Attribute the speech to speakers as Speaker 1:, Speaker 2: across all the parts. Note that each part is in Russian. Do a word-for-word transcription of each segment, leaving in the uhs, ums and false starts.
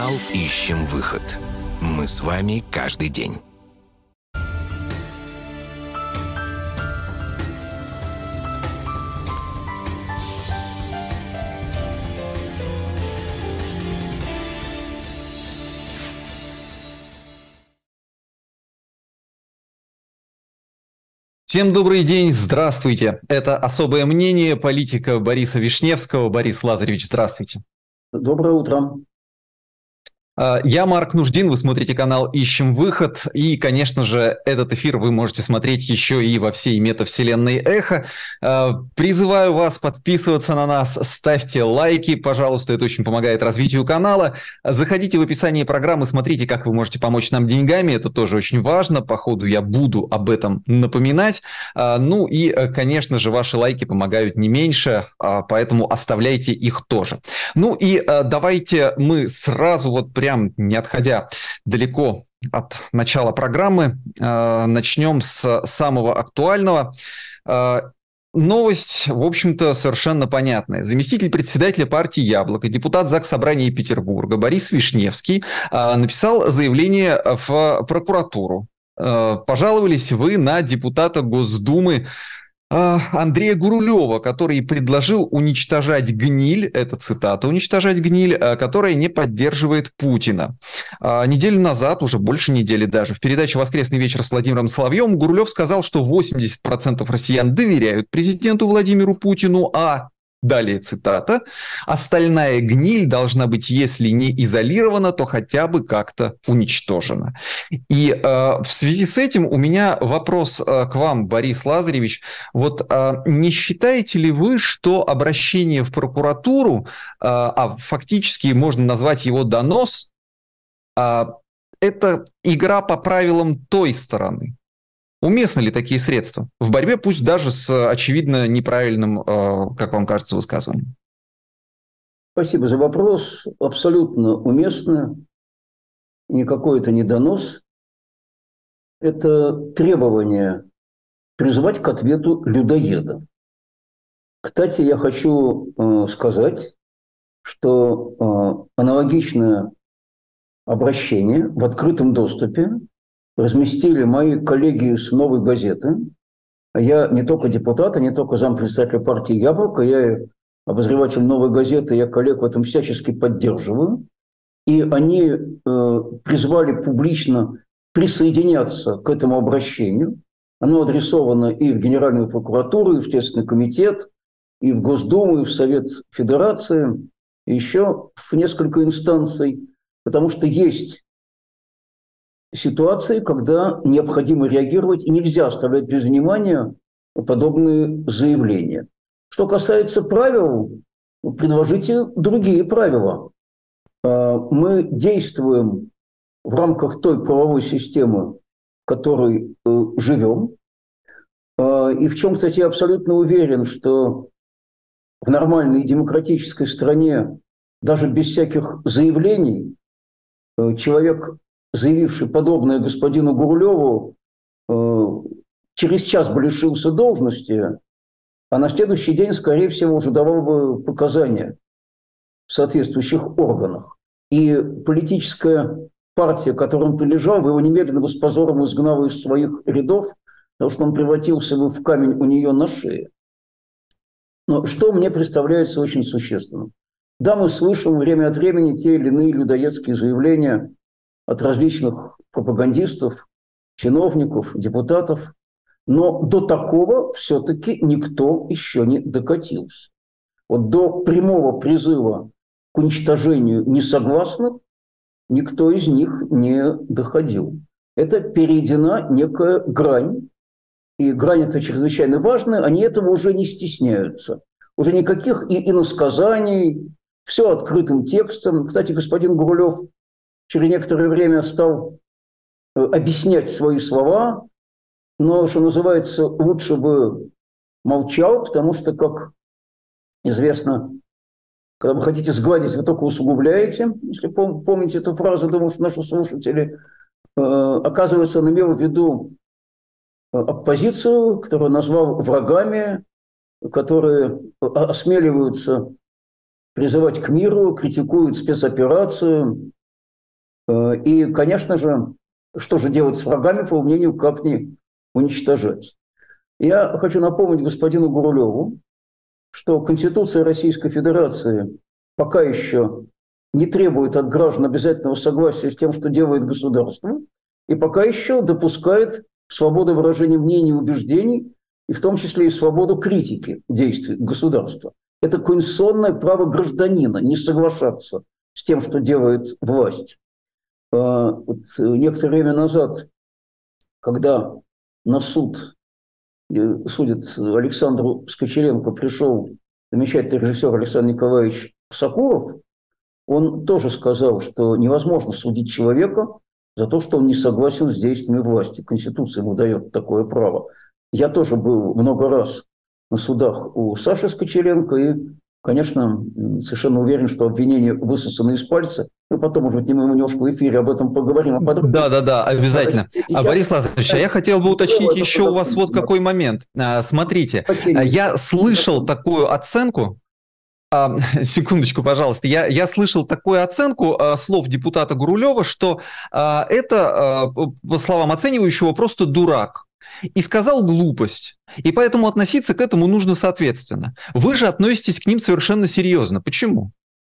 Speaker 1: Канал «Ищем выход». Мы с вами каждый день.
Speaker 2: Всем добрый день, здравствуйте. Это «Особое мнение» политика Бориса Вишневского. Борис Лазаревич, здравствуйте.
Speaker 3: Доброе утро.
Speaker 2: Я Марк Нуждин, вы смотрите канал «Ищем выход». И, конечно же, этот эфир вы можете смотреть еще и во всей метавселенной Эхо. Призываю вас подписываться на нас, ставьте лайки, пожалуйста, это очень помогает развитию канала. Заходите в описание программы, смотрите, как вы можете помочь нам деньгами, это тоже очень важно. По ходу я буду об этом напоминать. Ну и, конечно же, ваши лайки помогают не меньше, поэтому оставляйте их тоже. Ну и давайте мы сразу вот прямо Прям не отходя далеко от начала программы, э, начнем с самого актуального. Э, новость, в общем-то, совершенно понятная. Заместитель председателя партии «Яблоко», депутат Заксобрания Петербурга Борис Вишневский э, написал заявление в прокуратуру. Э, пожаловались вы на депутата Госдумы Андрея Гурулева, который предложил уничтожать гниль, это цитата, уничтожать гниль, которая не поддерживает Путина. Неделю назад, уже больше недели даже, в передаче «Воскресный вечер» с Владимиром Соловьевым Гурулев сказал, что восемьдесят процентов россиян доверяют президенту Владимиру Путину, а... Далее цитата. «Остальная гниль должна быть, если не изолирована, то хотя бы как-то уничтожена». И э, в связи с этим у меня вопрос э, к вам, Борис Лазаревич. Вот э, не считаете ли вы, что обращение в прокуратуру, э, а фактически можно назвать его донос, э, это игра по правилам той стороны? Уместны ли такие средства в борьбе, пусть даже с очевидно неправильным, как вам кажется, высказыванием?
Speaker 3: Спасибо за вопрос. Абсолютно уместно. Никакой это не донос. Это требование призывать к ответу людоеда. Кстати, я хочу сказать, что аналогичное обращение в открытом доступе разместили мои коллеги с «Новой газеты». Я не только депутат, а не только зампредседателя партии «Яблоко», я обозреватель «Новой газеты», я коллег в этом всячески поддерживаю. И они э, призвали публично присоединяться к этому обращению. Оно адресовано и в Генеральную прокуратуру, и в Следственный комитет, и в Госдуму, и в Совет Федерации, и еще в несколько инстанций, потому что есть ситуации, когда необходимо реагировать, и нельзя оставлять без внимания подобные заявления. Что касается правил, предложите другие правила. Мы действуем в рамках той правовой системы, в которой живем. И в чем, кстати, я абсолютно уверен, что в нормальной демократической стране даже без всяких заявлений человек, заявивший подобное господину Гурулеву, э, через час бы лишился должности, а на следующий день, скорее всего, уже давал бы показания в соответствующих органах. И политическая партия, к которой он прилежал, бы его немедленно бы с позором изгнала из своих рядов, потому что он превратился бы в камень у нее на шее. Но что мне представляется очень существенным? Да, мы слышим время от времени те или иные людоедские заявления от различных пропагандистов, чиновников, депутатов, но до такого все-таки никто еще не докатился. Вот до прямого призыва к уничтожению несогласных никто из них не доходил. Это перейдена некая грань, и грань эта чрезвычайно важная, они этого уже не стесняются. Уже никаких и иносказаний, все открытым текстом. Кстати, господин Гурулев через некоторое время стал объяснять свои слова, но, что называется, лучше бы молчал, потому что, как известно, когда вы хотите сгладить, вы только усугубляете. Если пом- помните эту фразу, думаю, что наши слушатели, э, оказывается, он имел в виду оппозицию, которую назвал врагами, которые осмеливаются призывать к миру, критикуют спецоперацию, И, конечно же, что же делать с врагами, по мнению Капни, уничтожать. Я хочу напомнить господину Гурулеву, что Конституция Российской Федерации пока еще не требует от граждан обязательного согласия с тем, что делает государство, и пока еще допускает свободу выражения мнений и убеждений, и в том числе и свободу критики действий государства. Это конституционное право гражданина не соглашаться с тем, что делает власть. Вот некоторое время назад, когда на суд судит Александру Скочеленко, пришел замечательный режиссер Александр Николаевич Сакуров, он тоже сказал, что невозможно судить человека за то, что он не согласен с действиями власти. Конституция ему дает такое право. Я тоже был много раз на судах у Саши Скочеленко и, конечно, совершенно уверен, что обвинения высосаны из пальца. Мы потом, может быть, немножко в эфире об этом поговорим.
Speaker 2: Да, да, да, обязательно. А, Борис Лазаревич, а я хотел бы уточнить еще у вас вот какой момент. Смотрите, я слышал такую оценку. А, секундочку, пожалуйста. Я, я слышал такую оценку а, слов депутата Гурулева, что а, это, а, по словам оценивающего, просто дурак. И сказал глупость. И поэтому относиться к этому нужно соответственно. Вы же относитесь к ним совершенно серьезно. Почему?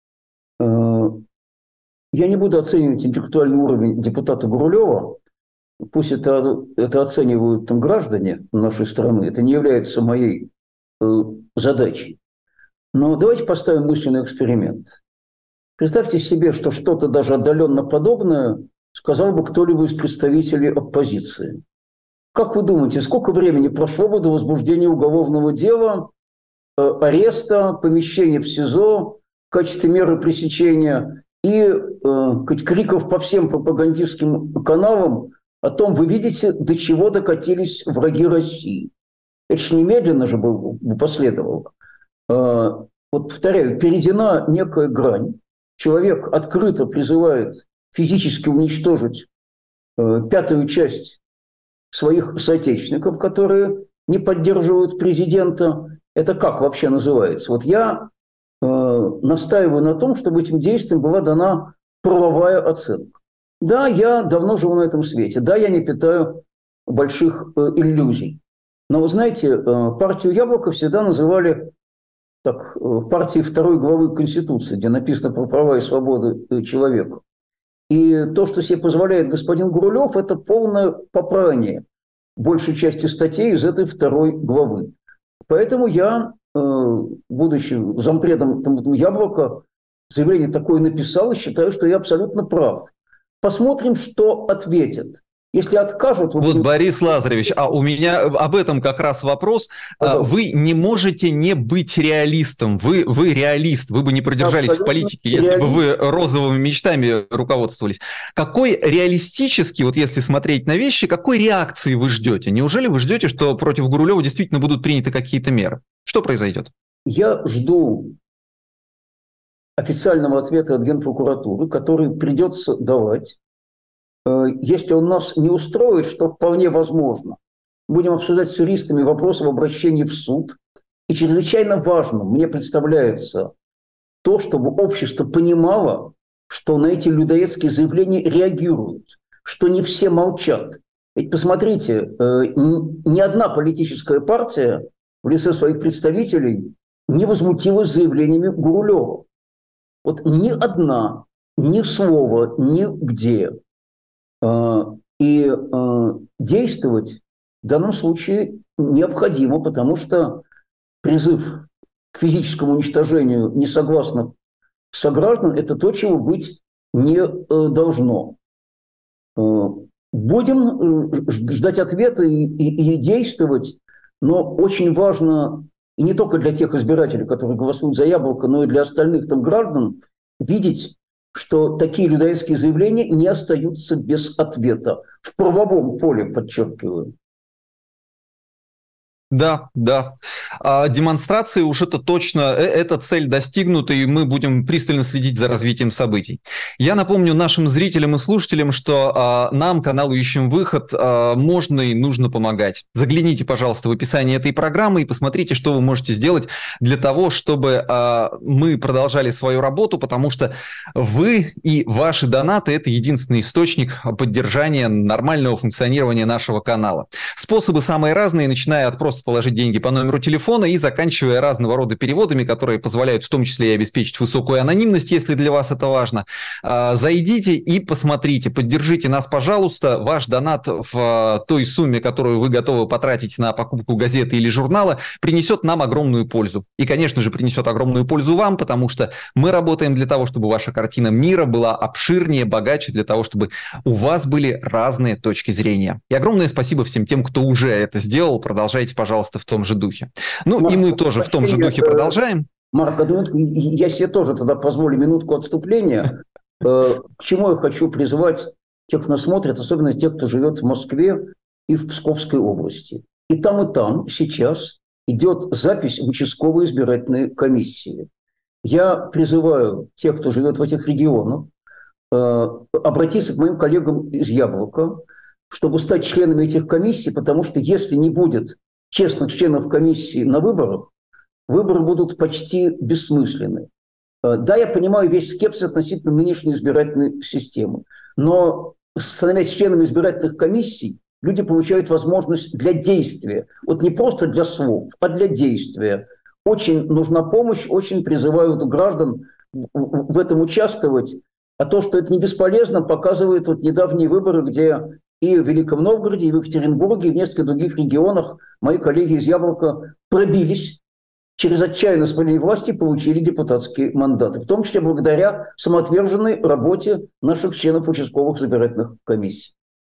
Speaker 3: Я не буду оценивать интеллектуальный уровень депутата Гурулева. Пусть это, это оценивают там граждане нашей страны. Это не является моей э, задачей. Но давайте поставим мысленный эксперимент. Представьте себе, что что-то даже отдаленно подобное сказал бы кто-либо из представителей оппозиции. Как вы думаете, сколько времени прошло бы до возбуждения уголовного дела, э, ареста, помещения в СИЗО в качестве меры пресечения и э, криков по всем пропагандистским каналам о том, вы видите, до чего докатились враги России? Это же немедленно же бы последовало. Вот, повторяю, перейдена некая грань. Человек открыто призывает физически уничтожить э, пятую часть своих соотечественников, которые не поддерживают президента. Это как вообще называется? Вот я э, настаиваю на том, чтобы этим действиям была дана правовая оценка. Да, я давно живу на этом свете. Да, я не питаю больших э, иллюзий. Но вы знаете, э, партию «Яблоко» всегда называли так, партии второй главы Конституции, где написано про права и свободы человека. И то, что себе позволяет господин Гурулев, это полное попрание большей части статей из этой второй главы. Поэтому я, будучи зампредом «Яблока», заявление такое написал и считаю, что я абсолютно прав. Посмотрим, что ответят. Если откажут...
Speaker 2: Вот, вы... Борис Лазаревич, а у меня об этом как раз вопрос. Пожалуйста. Вы не можете не быть реалистом. Вы, вы реалист. Вы бы не продержались абсолютно в политике, если реалист. бы вы розовыми мечтами руководствовались. Какой реалистически, вот если смотреть на вещи, какой реакции вы ждете? Неужели вы ждете, что против Гурулева действительно будут приняты какие-то меры? Что произойдет?
Speaker 3: Я жду официального ответа от Генпрокуратуры, который придется давать. Если он нас не устроит, что вполне возможно, будем обсуждать с юристами вопрос об обращении в суд. И чрезвычайно важно, мне представляется, то, чтобы общество понимало, что на эти людоедские заявления реагируют, что не все молчат. Ведь посмотрите, ни одна политическая партия в лице своих представителей не возмутилась заявлениями Гурулева. Вот ни одна, ни слова, нигде. И действовать в данном случае необходимо, потому что призыв к физическому уничтожению несогласных сограждан – это то, чего быть не должно. Будем ждать ответа и, и, и действовать, но очень важно, и не только для тех избирателей, которые голосуют за «Яблоко», но и для остальных там граждан, видеть, что такие людоедские заявления не остаются без ответа. В правовом поле, подчеркиваю.
Speaker 2: Да, да. А демонстрации уж это точно, э- эта цель достигнута, и мы будем пристально следить за развитием событий. Я напомню нашим зрителям и слушателям, что а, нам, каналу «Ищем выход», а, можно и нужно помогать. Загляните, пожалуйста, в описание этой программы и посмотрите, что вы можете сделать для того, чтобы а, мы продолжали свою работу, потому что вы и ваши донаты – это единственный источник поддержания нормального функционирования нашего канала. Способы самые разные, начиная от просто положить деньги по номеру телефона и заканчивая разного рода переводами, которые позволяют в том числе и обеспечить высокую анонимность, если для вас это важно. Зайдите и посмотрите, поддержите нас, пожалуйста. Ваш донат в той сумме, которую вы готовы потратить на покупку газеты или журнала, принесет нам огромную пользу. И, конечно же, принесет огромную пользу вам, потому что мы работаем для того, чтобы ваша картина мира была обширнее, богаче, для того, чтобы у вас были разные точки зрения. И огромное спасибо всем тем, кто уже это сделал. Продолжайте, пожалуйста, в том же духе. Ну, Марк, и мы тоже в том же духе это... продолжаем.
Speaker 3: Марк, я себе тоже тогда позволю минутку отступления. К чему я хочу призвать тех, кто нас смотрит, особенно тех, кто живет в Москве и в Псковской области. И там, и там сейчас идет запись в участковые избирательные комиссии. Я призываю тех, кто живет в этих регионах, обратиться к моим коллегам из «Яблока», чтобы стать членами этих комиссий, потому что если не будет честных членов комиссии на выборах, выборы будут почти бессмысленны. Да, я понимаю весь скепсис относительно нынешней избирательной системы, но становясь членами избирательных комиссий, люди получают возможность для действия. Вот не просто для слов, а для действия. Очень нужна помощь, очень призывают граждан в этом участвовать. А то, что это не бесполезно, показывают вот недавние выборы, где и в Великом Новгороде, и в Екатеринбурге, и в нескольких других регионах мои коллеги из «Яблока» пробились через отчаянное сопротивление власти, получили депутатские мандаты, в том числе благодаря самоотверженной работе наших членов участковых избирательных комиссий.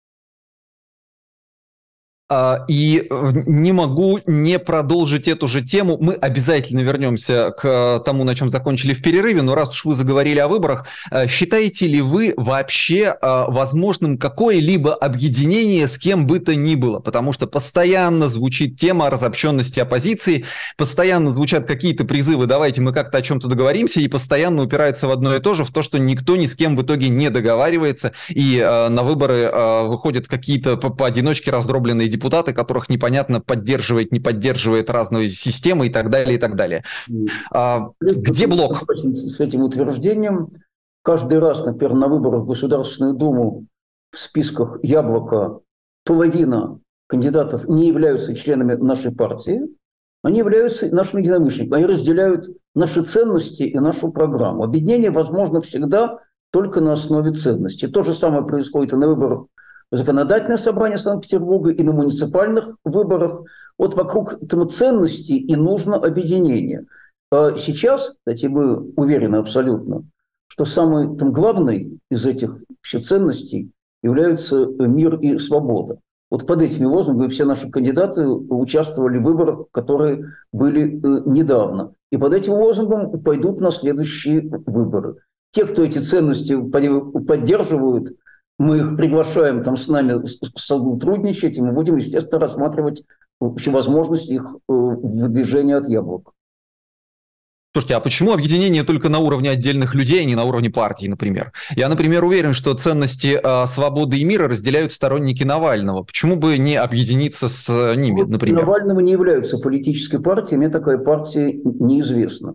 Speaker 2: И не могу не продолжить эту же тему. Мы обязательно вернемся к тому, на чем закончили в перерыве, но раз уж вы заговорили о выборах, считаете ли вы вообще возможным какое-либо объединение с кем бы то ни было? Потому что постоянно звучит тема о разобщенности оппозиции, постоянно звучат какие-то призывы, давайте мы как-то о чем-то договоримся, и постоянно упираются в одно и то же, в то, что никто ни с кем в итоге не договаривается, и на выборы выходят какие-то поодиночке раздробленные депутаты, депутаты, которых непонятно поддерживает, не поддерживает разные системы и так далее, и так далее. А, где блок?
Speaker 3: С этим утверждением каждый раз, например, на выборах в Государственную Думу в списках «Яблоко» половина кандидатов не являются членами нашей партии, они являются нашими единомышленниками, они разделяют наши ценности и нашу программу. Объединение возможно всегда только на основе ценностей. То же самое происходит и на выборах Законодательное собрание Санкт-Петербурга и на муниципальных выборах. Вот вокруг ценностей и нужно объединение. Сейчас, кстати, мы уверены абсолютно, что самой там, главной из этих ценностей являются мир и свобода. Вот под этими лозунгами все наши кандидаты участвовали в выборах, которые были недавно. И под этим лозунгом пойдут на следующие выборы. Те, кто эти ценности поддерживают, мы их приглашаем там с нами сотрудничать, и мы будем, естественно, рассматривать вообще возможность их выдвижения от «Яблок».
Speaker 2: Слушайте, а почему объединение только на уровне отдельных людей, а не на уровне партии, например? Я, например, уверен, что ценности э, свободы и мира разделяют сторонники Навального. Почему бы не объединиться с ними, например?
Speaker 3: Навального не являются политической партией, мне такая партия неизвестна.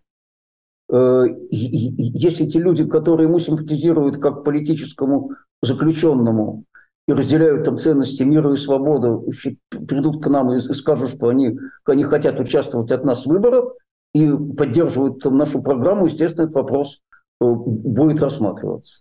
Speaker 3: Если те люди, которые ему симпатизируют как политическому заключенному и разделяют там ценности мира и свободы, придут к нам и скажут, что они, они хотят участвовать от нас в выборах и поддерживают там нашу программу, естественно, этот вопрос будет рассматриваться.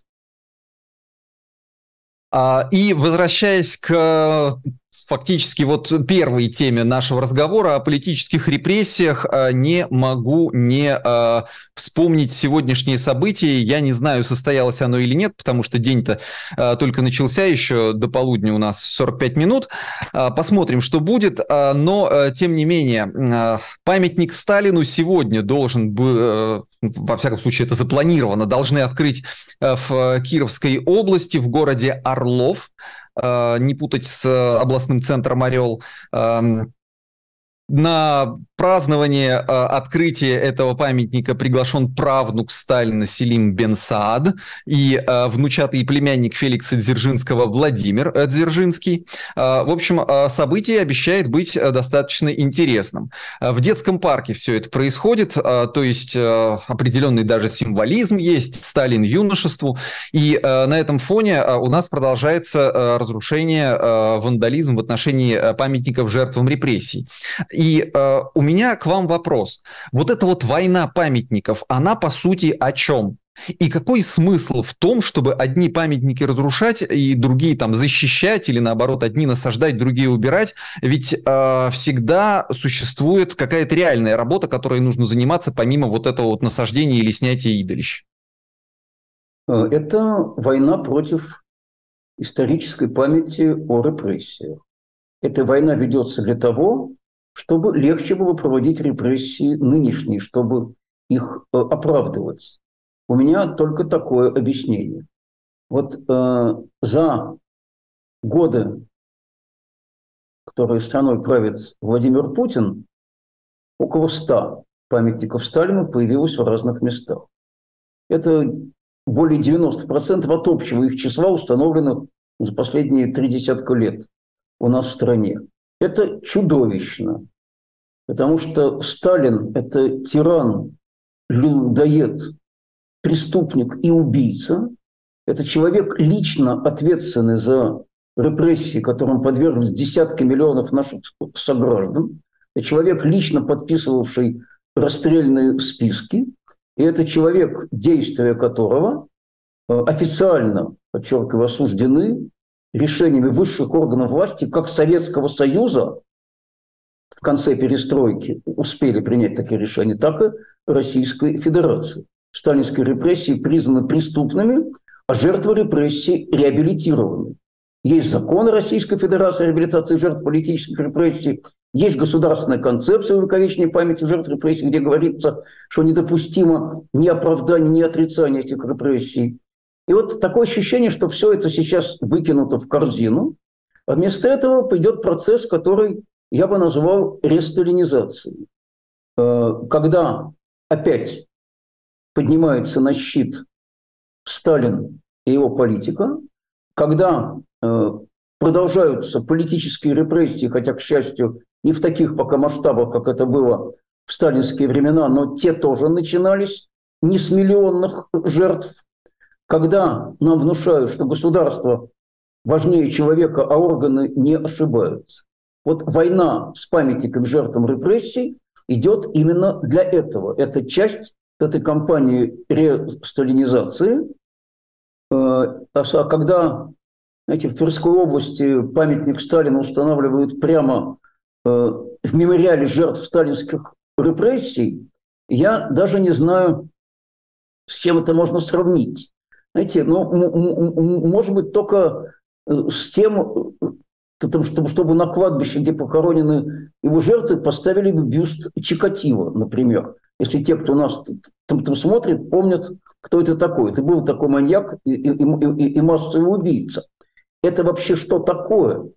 Speaker 2: И возвращаясь к фактически вот первой теме нашего разговора о политических репрессиях, не могу не э, вспомнить сегодняшние события. Я не знаю, состоялось оно или нет, потому что день-то э, только начался, еще до полудня у нас сорок пять минут. Э, посмотрим, что будет. Э, но, э, тем не менее, э, памятник Сталину сегодня должен был, э, во всяком случае, это запланировано, должны открыть э, в Кировской области, в городе Орлов. Не путать с областным центром «Орел». На празднование э, открытия этого памятника приглашен правнук Сталина Селим бен Саад и э, внучатый племянник Феликса Дзержинского Владимир э, Дзержинский. Э, в общем, э, событие обещает быть э, достаточно интересным. Э, в детском парке все это происходит, э, то есть э, определенный даже символизм есть, Сталин юношеству. И э, на этом фоне э, у нас продолжается э, разрушение, э, вандализм в отношении э, памятников жертвам репрессий. И э, у меня к вам вопрос. Вот эта вот война памятников, она по сути о чем? И какой смысл в том, чтобы одни памятники разрушать и другие там защищать, или наоборот, одни насаждать, другие убирать? Ведь э, всегда существует какая-то реальная работа, которой нужно заниматься помимо вот этого вот насаждения или снятия идолищ.
Speaker 3: Это война против исторической памяти о репрессиях. Эта война ведется для того, чтобы легче было проводить репрессии нынешние, чтобы их э, оправдывать. У меня только такое объяснение. Вот э, за годы, которые страной правит Владимир Путин, около ста памятников Сталину появилось в разных местах. Это более девяноста процентов от общего их числа, установленных за последние три десятка лет у нас в стране. Это чудовищно, потому что Сталин – это тиран, людоед, преступник и убийца. Это человек, лично ответственный за репрессии, которым подверглись десятки миллионов наших сограждан. Это человек, лично подписывавший расстрельные списки. И это человек, действия которого официально, подчеркиваю, осуждены решениями высших органов власти, как Советского Союза в конце перестройки успели принять такие решения, так и Российской Федерации. Сталинские репрессии признаны преступными, а жертвы репрессий реабилитированы. Есть законы Российской Федерации о реабилитации жертв политических репрессий, есть государственная концепция увековечения памяти жертв репрессий, где говорится, что недопустимо ни оправдание, ни отрицание этих репрессий. И вот такое ощущение, что все это сейчас выкинуто в корзину, а вместо этого пойдет процесс, который я бы назвал ресталинизацией. Когда опять поднимается на щит Сталин и его политика, когда продолжаются политические репрессии, хотя, к счастью, не в таких пока масштабах, как это было в сталинские времена, но те тоже начинались не с миллионных жертв. Когда нам внушают, что государство важнее человека, а органы не ошибаются. Вот война с памятником жертвам репрессий идет именно для этого. Это часть этой кампании ресталинизации. А когда, знаете, в Тверской области памятник Сталину устанавливают прямо в мемориале жертв сталинских репрессий, я даже не знаю, с чем это можно сравнить. Знаете, ну, может быть, только с тем, чтобы на кладбище, где похоронены его жертвы, поставили бы бюст Чикатило, например. Если те, кто нас там, там смотрит, помнят, кто это такой. Это был такой маньяк и, и, и, и массовый убийца. Это вообще что такое?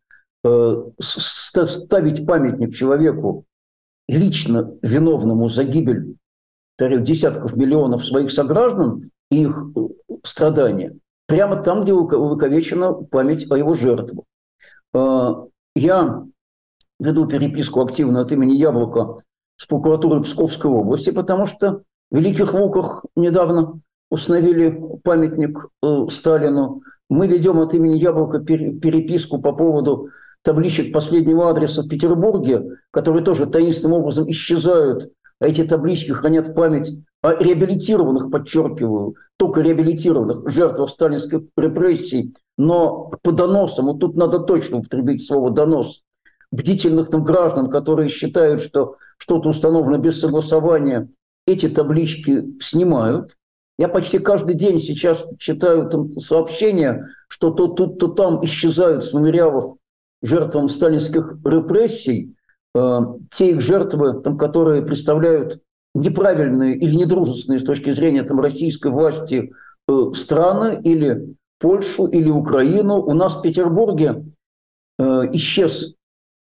Speaker 3: Ставить памятник человеку, лично виновному за гибель десятков миллионов своих сограждан и их страдания, прямо там, где увековечена память о его жертвах. Я веду переписку активно от имени Яблока с прокуратурой Псковской области, потому что в Великих Луках недавно установили памятник Сталину. Мы ведем от имени Яблока переписку по поводу табличек последнего адреса в Петербурге, которые тоже таинственным образом исчезают. А эти таблички хранят память о реабилитированных, подчеркиваю, только реабилитированных жертвах сталинских репрессий, но по доносам, вот тут надо точно употребить слово «донос», бдительных там граждан, которые считают, что что-то установлено без согласования, эти таблички снимают. Я почти каждый день сейчас читаю там сообщения, что то тут, то там исчезают с мемориалов жертвам сталинских репрессий э, те их жертвы, там, которые представляют неправильные или недружественные с точки зрения там, российской власти э, страны, или Польшу, или Украину. У нас в Петербурге э, исчез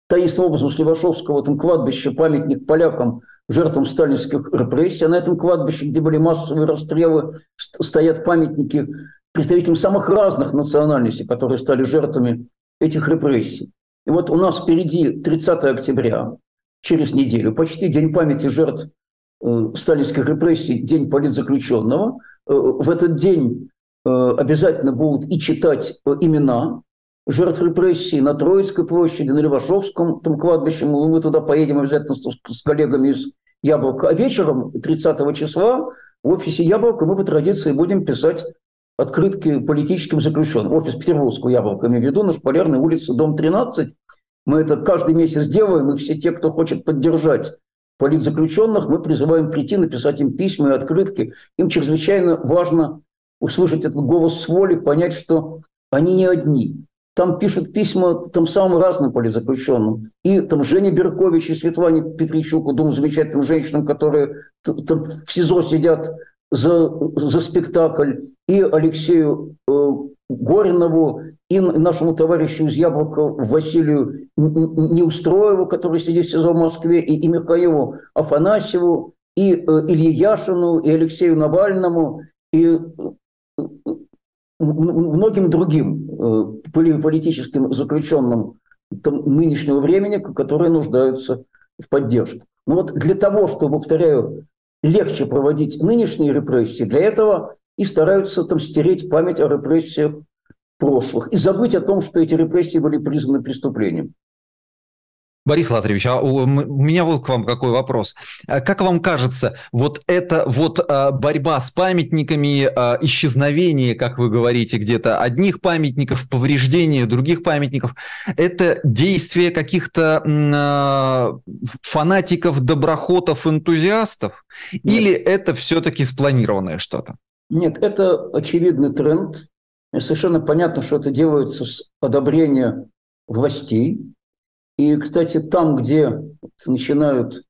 Speaker 3: таинственным образом с Левашовского там кладбища памятник полякам, жертвам сталинских репрессий. А на этом кладбище, где были массовые расстрелы, стоят памятники представителям самых разных национальностей, которые стали жертвами этих репрессий. И вот у нас впереди тридцатое октября, через неделю, почти День памяти жертв э, сталинских репрессий, День политзаключенного. Э, в этот день э, обязательно будут и читать э, имена жертв репрессий на Троицкой площади, на Левашовском там кладбище. Мы туда поедем обязательно с, с коллегами из «Яблока». А вечером, тридцатого числа, в офисе «Яблока» мы по традиции будем писать открытки политическим заключенным. Офис Петербургского «Яблока», имею в виду, на Шпалерной улице, дом тринадцать. Мы это каждый месяц делаем, и все те, кто хочет поддержать политзаключенных, мы призываем прийти, написать им письма и открытки. Им чрезвычайно важно услышать этот голос с воли, понять, что они не одни. Там пишут письма там самым разным политзаключенным. И там Жене Беркович и Светлане Петричуку, двум замечательным женщинам, которые там в СИЗО сидят за, за спектакль, и Алексею э, Горинову, и нашему товарищу из «Яблока» Василию Неустроеву, который сидит в СИЗО в Москве, и, и Михаилу Афанасьеву, и э, Илье Яшину, и Алексею Навальному, и э, многим другим э, политическим заключенным там, нынешнего времени, которые нуждаются в поддержке. Но вот для того, чтобы, повторяю, легче проводить нынешние репрессии, для этого и стараются там стереть память о репрессиях прошлых и забыть о том, что эти репрессии были признаны преступлением.
Speaker 2: Борис Лазаревич, а у меня вот к вам какой вопрос. Как вам кажется, вот эта вот борьба с памятниками, исчезновение, как вы говорите, где-то одних памятников, повреждение других памятников, это действие каких-то фанатиков, доброхотов, энтузиастов? Нет. Или это все-таки спланированное что-то?
Speaker 3: Нет, это очевидный тренд. И совершенно понятно, что это делается с одобрения властей. И, кстати, там, где начинают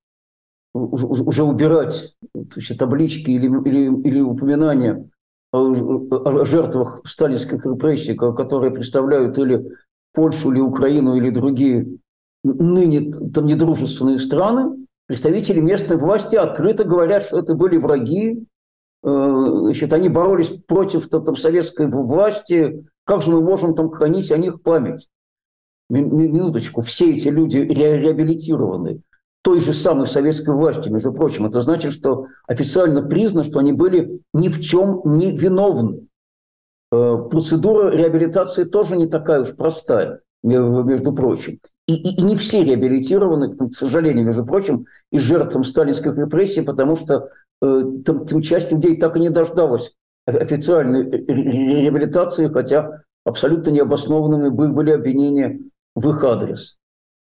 Speaker 3: уже убирать таблички или, или, или упоминания о, о жертвах сталинских репрессий, которые представляют или Польшу, или Украину, или другие ныне там недружественные страны, представители местной власти открыто говорят, что это были враги, значит, они боролись против там, советской власти, как же мы можем там хранить о них память? Минуточку, все эти люди ре- реабилитированы той же самой советской властью, между прочим. Это значит, что официально признано, что они были ни в чем не виновны. Э, процедура реабилитации тоже не такая уж простая, между прочим. И, и, и не все реабилитированы, к сожалению, между прочим, и жертвам сталинских репрессий, потому что э, там, там часть людей так и не дождалась официальной реабилитации, хотя абсолютно необоснованными были обвинения в их адрес.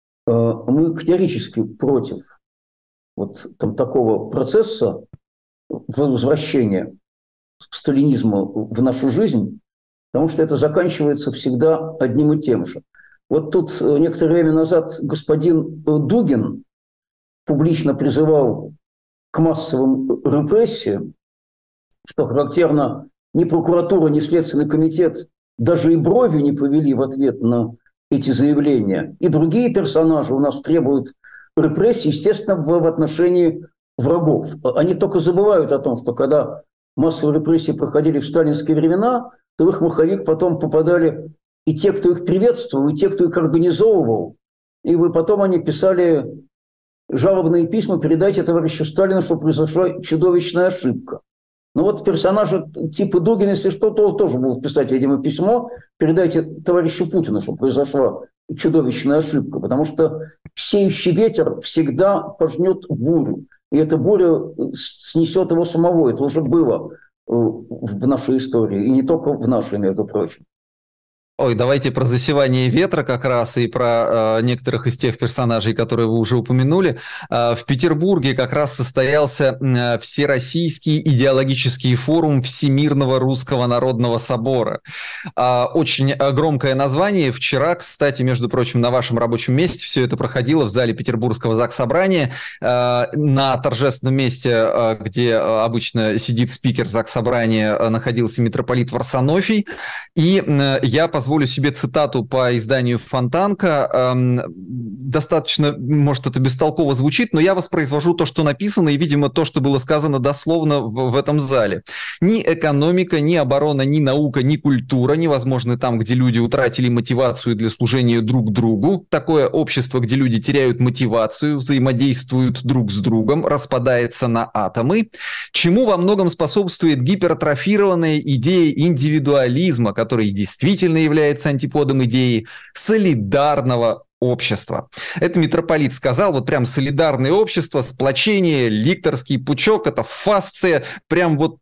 Speaker 3: Мы категорически против вот там такого процесса возвращения сталинизма в нашу жизнь, потому что это заканчивается всегда одним и тем же. Вот тут некоторое время назад господин Дугин публично призывал к массовым репрессиям, что характерно, ни прокуратура, ни Следственный комитет даже и бровью не повели в ответ на эти заявления. И другие персонажи у нас требуют репрессий, естественно, в, в отношении врагов. Они только забывают о том, что когда массовые репрессии проходили в сталинские времена, то в их маховик потом попадали и те, кто их приветствовал, и те, кто их организовывал. И вы, потом они писали жалобные письма: передайте товарищу Сталину, что произошла чудовищная ошибка. Ну вот персонажи типа Дугина, если что, то тоже будут писать, видимо, письмо: передайте товарищу Путину, что произошла чудовищная ошибка, потому что сеющий ветер всегда пожнет бурю, и эта буря снесет его самого. Это уже было в нашей истории, и не только в нашей, между прочим.
Speaker 2: Ой, давайте про засевание ветра как раз и про э, некоторых из тех персонажей, которые вы уже упомянули. Э, в Петербурге как раз состоялся э, Всероссийский идеологический форум Всемирного Русского Народного Собора. Э, очень громкое название. Вчера, кстати, между прочим, на вашем рабочем месте все это проходило в зале Петербургского Заксобрания, э, на торжественном месте, э, где обычно сидит спикер Заксобрания, э, находился митрополит Варсонофий. И э, я позволю позволю себе цитату по изданию Фонтанка. Достаточно, может, это бестолково звучит, но я воспроизвожу то, что написано, и, видимо, то, что было сказано дословно в, в этом зале. Ни экономика, ни оборона, ни наука, ни культура невозможны там, где люди утратили мотивацию для служения друг другу. Такое общество, где люди теряют мотивацию, взаимодействуют друг с другом, распадается на атомы, чему во многом способствует гипертрофированная идея индивидуализма, который действительно является антиподом идеи солидарного общества. Это митрополит сказал, вот прям солидарное общество, сплочение, ликторский пучок, это фасция, прям вот.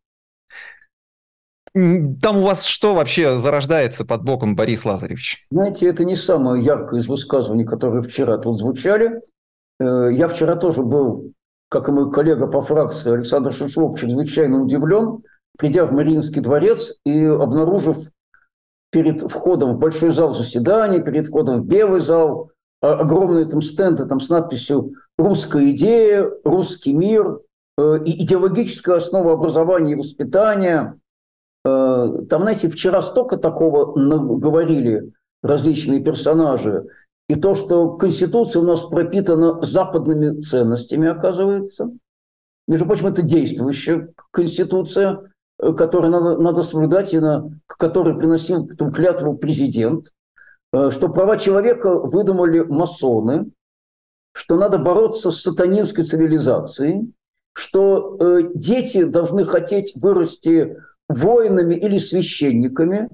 Speaker 2: Там у вас что вообще зарождается под боком, Борис Лазаревич?
Speaker 3: Знаете, это не самое яркое из высказываний, которые вчера тут звучали. Я вчера тоже был, как и мой коллега по фракции Александр Шишлов, чрезвычайно удивлен, придя в Мариинский дворец и обнаружив перед входом в большой зал заседаний, перед входом в белый зал, огромные там стенды там, с надписью «Русская идея», «Русский мир», и идеологическая основа образования и воспитания. Там, знаете, вчера столько такого говорили различные персонажи. И то, что Конституция у нас пропитана западными ценностями, оказывается. Между прочим, это действующая Конституция, которую надо, надо соблюдать, и на которой приносил там, клятву президент, что права человека выдумали масоны, что надо бороться с сатанинской цивилизацией, что э, дети должны хотеть вырасти воинами или священниками.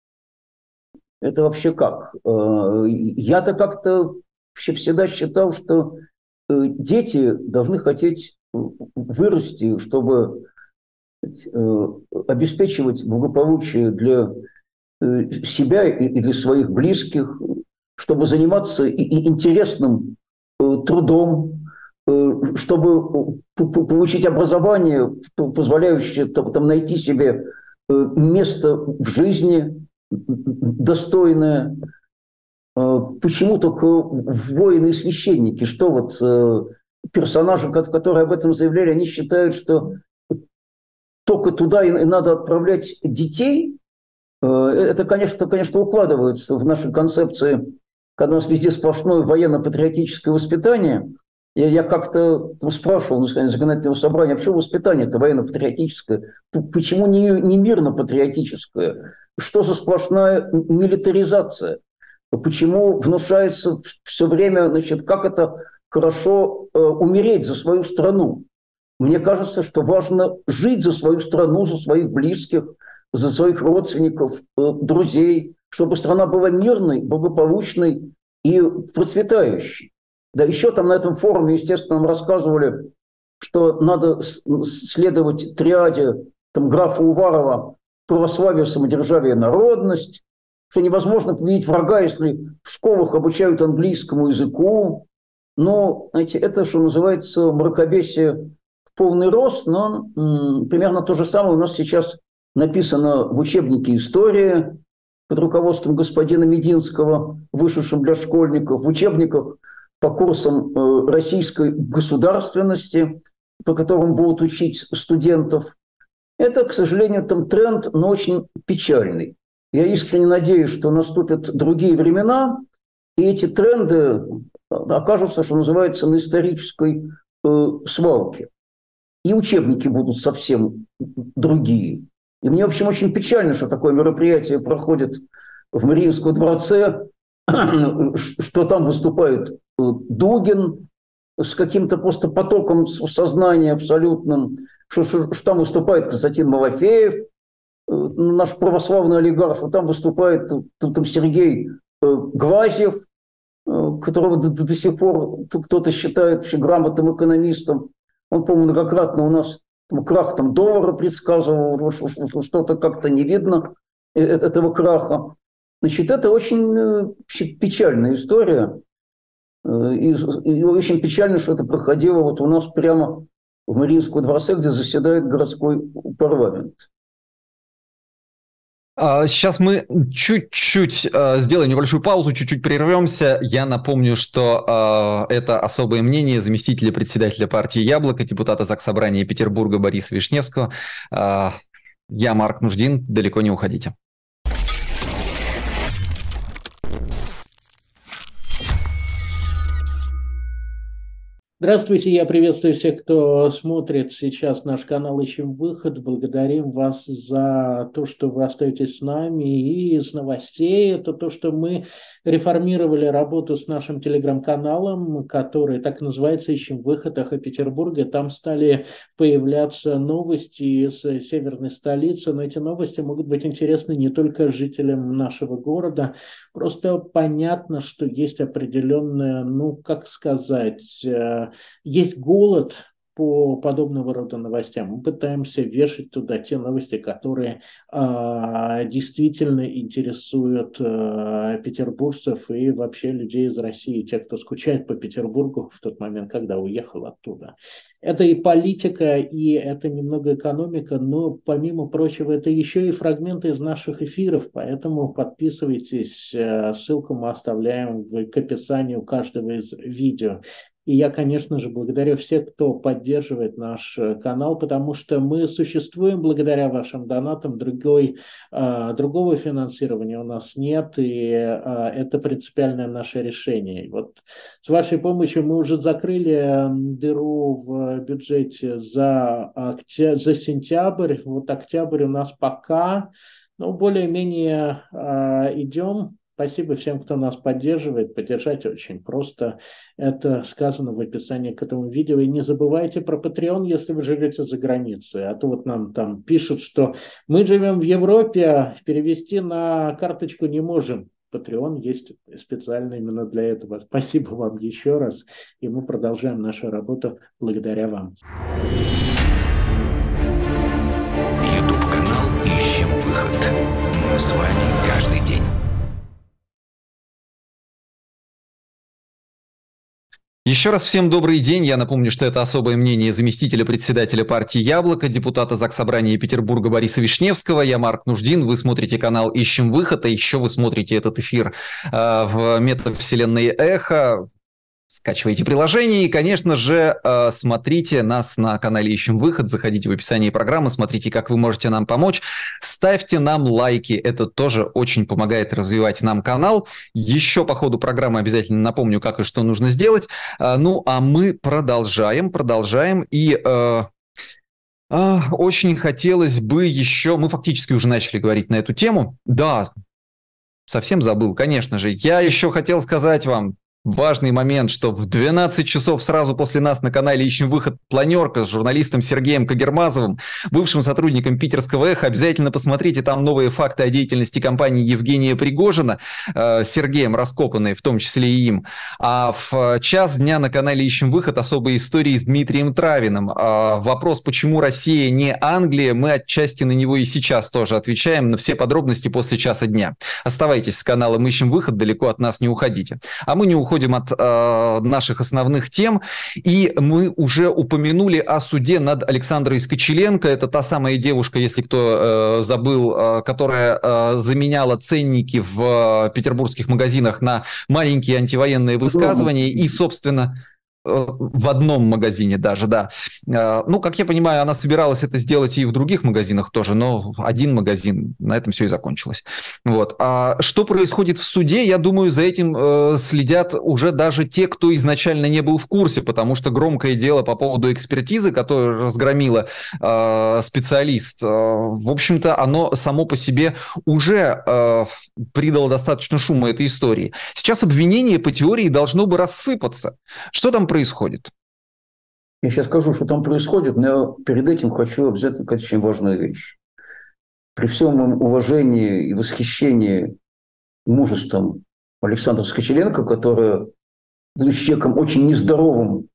Speaker 3: Это вообще как? Э, я-то как-то всегда считал, что э, дети должны хотеть вырасти, чтобы э, обеспечивать благополучие для э, себя и, и для своих близких, чтобы заниматься и, и интересным э, трудом, чтобы получить образование, позволяющее там, там, найти себе место в жизни достойное. Почему только воины и священники? Что вот персонажи, которые об этом заявляли, они считают, что только туда и надо отправлять детей? Это, конечно, конечно, укладывается в наши концепции, когда у нас везде сплошное военно-патриотическое воспитание. Я, я как-то там спрашивал на заседании законодательного собрания, а почему воспитание-то военно-патриотическое? Почему не, не мирно-патриотическое? Что за сплошная милитаризация? Почему внушается все время, значит, как это хорошо э, умереть за свою страну? Мне кажется, что важно жить за свою страну, за своих близких, за своих родственников, э, друзей, чтобы страна была мирной, благополучной и процветающей. Да еще там на этом форуме, естественно, нам рассказывали, что надо следовать триаде там, графа Уварова «Православие, самодержавие, народность», что невозможно победить врага, если в школах обучают английскому языку. Но, знаете, это, что называется, мракобесие в полный рост, но м, примерно то же самое у нас сейчас написано в учебнике истории под руководством господина Мединского, вышедшим для школьников, в учебниках по курсам российской государственности, по которым будут учить студентов. Это, к сожалению, там тренд, но очень печальный. Я искренне надеюсь, что наступят другие времена, и эти тренды окажутся, что называется, на исторической э, свалке. И учебники будут совсем другие. И мне, в общем, очень печально, что такое мероприятие проходит в Мариинском дворце, что там выступает Дугин с каким-то просто потоком сознания абсолютным, что, что, что там выступает Константин Малафеев, наш православный олигарх, что там выступает там, Сергей Глазьев, которого до, до сих пор кто-то считает вообще грамотным экономистом. Он, по-моему, многократно у нас там, крах там, доллара предсказывал, что-то как-то не видно этого краха. Значит, это очень печальная история. И, и очень печально, что это проходило вот у нас прямо в Мариинском дворце, где заседает городской парламент.
Speaker 2: Сейчас мы чуть-чуть сделаем небольшую паузу, чуть-чуть прервемся. Я напомню, что это особое мнение заместителя председателя партии «Яблоко», депутата Заксобрания Петербурга Бориса Вишневского. Я Марк Нуждин, далеко не уходите.
Speaker 4: Здравствуйте, я приветствую всех, кто смотрит сейчас наш канал «Ищем выход». Благодарим вас за то, что вы остаетесь с нами. И из новостей это то, что мы реформировали работу с нашим телеграм-каналом, который так и называется «Ищем выход. Эхо Петербурга». Там стали появляться новости из северной столицы, но эти новости могут быть интересны не только жителям нашего города. Просто понятно, что есть определенная, ну, как сказать, есть голод по подобного рода новостям. Мы пытаемся вешать туда те новости, которые а, действительно интересуют а, петербуржцев и вообще людей из России, те, кто скучает по Петербургу в тот момент, когда уехал оттуда. Это и политика, и это немного экономика, но помимо прочего, это еще и фрагменты из наших эфиров, поэтому подписывайтесь, ссылку мы оставляем в, к описанию каждого из видео. И я, конечно же, благодарю всех, кто поддерживает наш канал, потому что мы существуем благодаря вашим донатам. Другой, э, другого финансирования у нас нет, и э, это принципиальное наше решение. И вот с вашей помощью мы уже закрыли дыру в бюджете за, октя... за сентябрь. Вот октябрь у нас пока, ну, более-менее э, идем. Спасибо всем, кто нас поддерживает. Поддержать очень просто. Это сказано в описании к этому видео. И не забывайте про Patreon, если вы живете за границей. А то вот нам там пишут, что мы живем в Европе, перевести на карточку не можем. Patreon есть специально именно для этого. Спасибо вам еще раз. И мы продолжаем нашу работу благодаря вам.
Speaker 1: Ютуб-канал «Ищем выход». Мы с вами каждый день.
Speaker 2: Еще раз всем добрый день. Я напомню, что это особое мнение заместителя председателя партии «Яблоко», депутата Заксобрания Петербурга Бориса Вишневского. Я Марк Нуждин. Вы смотрите канал «Ищем выход», а еще вы смотрите этот эфир э, в метавселенной «Эхо». Скачивайте приложение и, конечно же, смотрите нас на канале «Ищем выход», заходите в описание программы, смотрите, как вы можете нам помочь, ставьте нам лайки, это тоже очень помогает развивать нам канал. Еще по ходу программы обязательно напомню, как и что нужно сделать. Ну, а мы продолжаем, продолжаем и... Очень хотелось бы еще... Мы фактически уже начали говорить на эту тему. Да, совсем забыл, конечно же. Я еще хотел сказать вам... Важный момент, что в двенадцать часов сразу после нас на канале «Ищем выход» планерка с журналистом Сергеем Кагермазовым, бывшим сотрудником питерского «Эхо». Обязательно посмотрите, там новые факты о деятельности компании Евгения Пригожина, э, Сергеем раскопанные, в том числе и им. А в час дня на канале «Ищем выход» особые истории с Дмитрием Травиным. А вопрос, почему Россия не Англия, мы отчасти на него и сейчас тоже отвечаем, на все подробности после часа дня. Оставайтесь с каналом «Ищем выход», далеко от нас не уходите. А мы не уходим от э, наших основных тем, и мы уже упомянули о суде над Александрой Скочеленко. Это та самая девушка, если кто э, забыл, э, которая э, заменяла ценники в э, петербургских магазинах на маленькие антивоенные высказывания и, собственно... В одном магазине даже, да. Ну, как я понимаю, она собиралась это сделать и в других магазинах тоже, но один магазин, на этом все и закончилось. Вот. А что происходит в суде, я думаю, за этим э, следят уже даже те, кто изначально не был в курсе, потому что громкое дело по поводу экспертизы, которую разгромила э, специалист, э, в общем-то, оно само по себе уже э, придало достаточно шума этой истории. Сейчас обвинение по теории должно бы рассыпаться. Что там происходит? происходит?
Speaker 3: Я сейчас скажу, что там происходит, но перед этим хочу обязательно сказать очень важную вещь. При всем моем уважении и восхищении мужеством Александра Скочеленко, которая, будучи человеком очень нездоровым,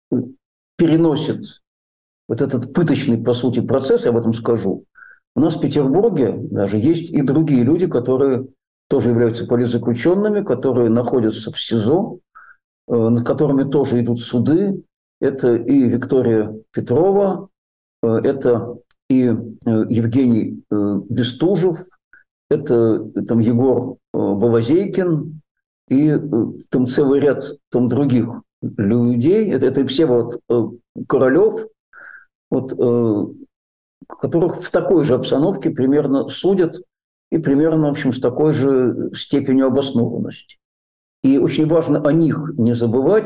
Speaker 3: переносит вот этот пыточный, по сути, процесс, я об этом скажу. У нас в Петербурге даже есть и другие люди, которые тоже являются политзаключенными, которые находятся в СИЗО, над которыми тоже идут суды. Это и Виктория Петрова, это и Евгений Бестужев, это там Егор Балазейкин и там целый ряд там других людей. Это, это все вот Королев, вот, которых в такой же обстановке примерно судят и примерно, в общем, с такой же степенью обоснованности. И очень важно о них не забывать,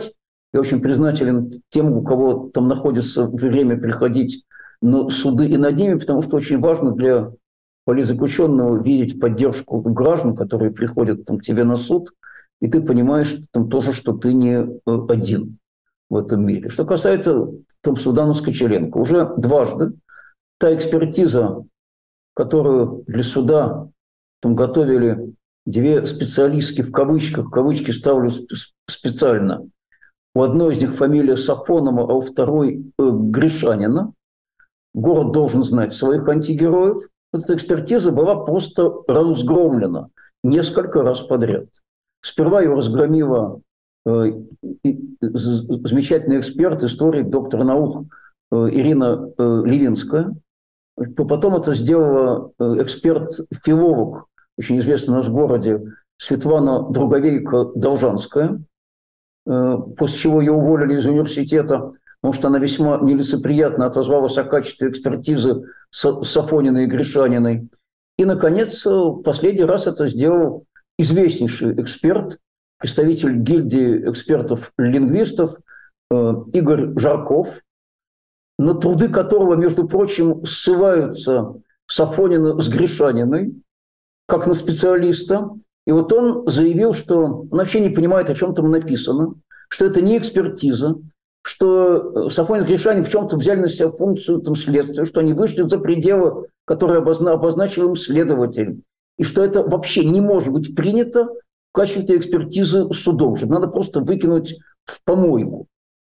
Speaker 3: Я очень признателен тем, у кого там находится время приходить на суды и над ними, потому что очень важно для политзаключенного видеть поддержку граждан, которые приходят там, к тебе на суд, и ты понимаешь там тоже, что ты не один в этом мире. Что касается там, суда на Скочеленко, уже дважды та экспертиза, которую для суда там, готовили две специалистки в кавычках, кавычки ставлю специально, у одной из них фамилия Сафонова, а у второй э, Гришанина. Город должен знать своих антигероев. Эта экспертиза была просто разгромлена несколько раз подряд. Сперва ее разгромила э, замечательный эксперт, историк, доктор наук э, Ирина э, Левинская. Потом это сделала э, эксперт-филолог, очень известный в нашем городе, Светлана Друговейко-Должанская. После чего ее уволили из университета, потому что она весьма нелицеприятно отозвалась о качестве экспертизы Сафониной и Гришаниной. И, наконец, последний раз это сделал известнейший эксперт, представитель гильдии экспертов-лингвистов Игорь Жарков, на труды которого, между прочим, ссылаются Сафонина с Гришаниной, как на специалиста. И вот он заявил, что он вообще не понимает, о чем там написано, что это не экспертиза, что Сафонин и Гришанин в чем-то взяли на себя функцию там, следствия, что они вышли за пределы, которые обозна- обозначил им следователь, и что это вообще не может быть принято в качестве экспертизы судом, что надо просто выкинуть в помойку.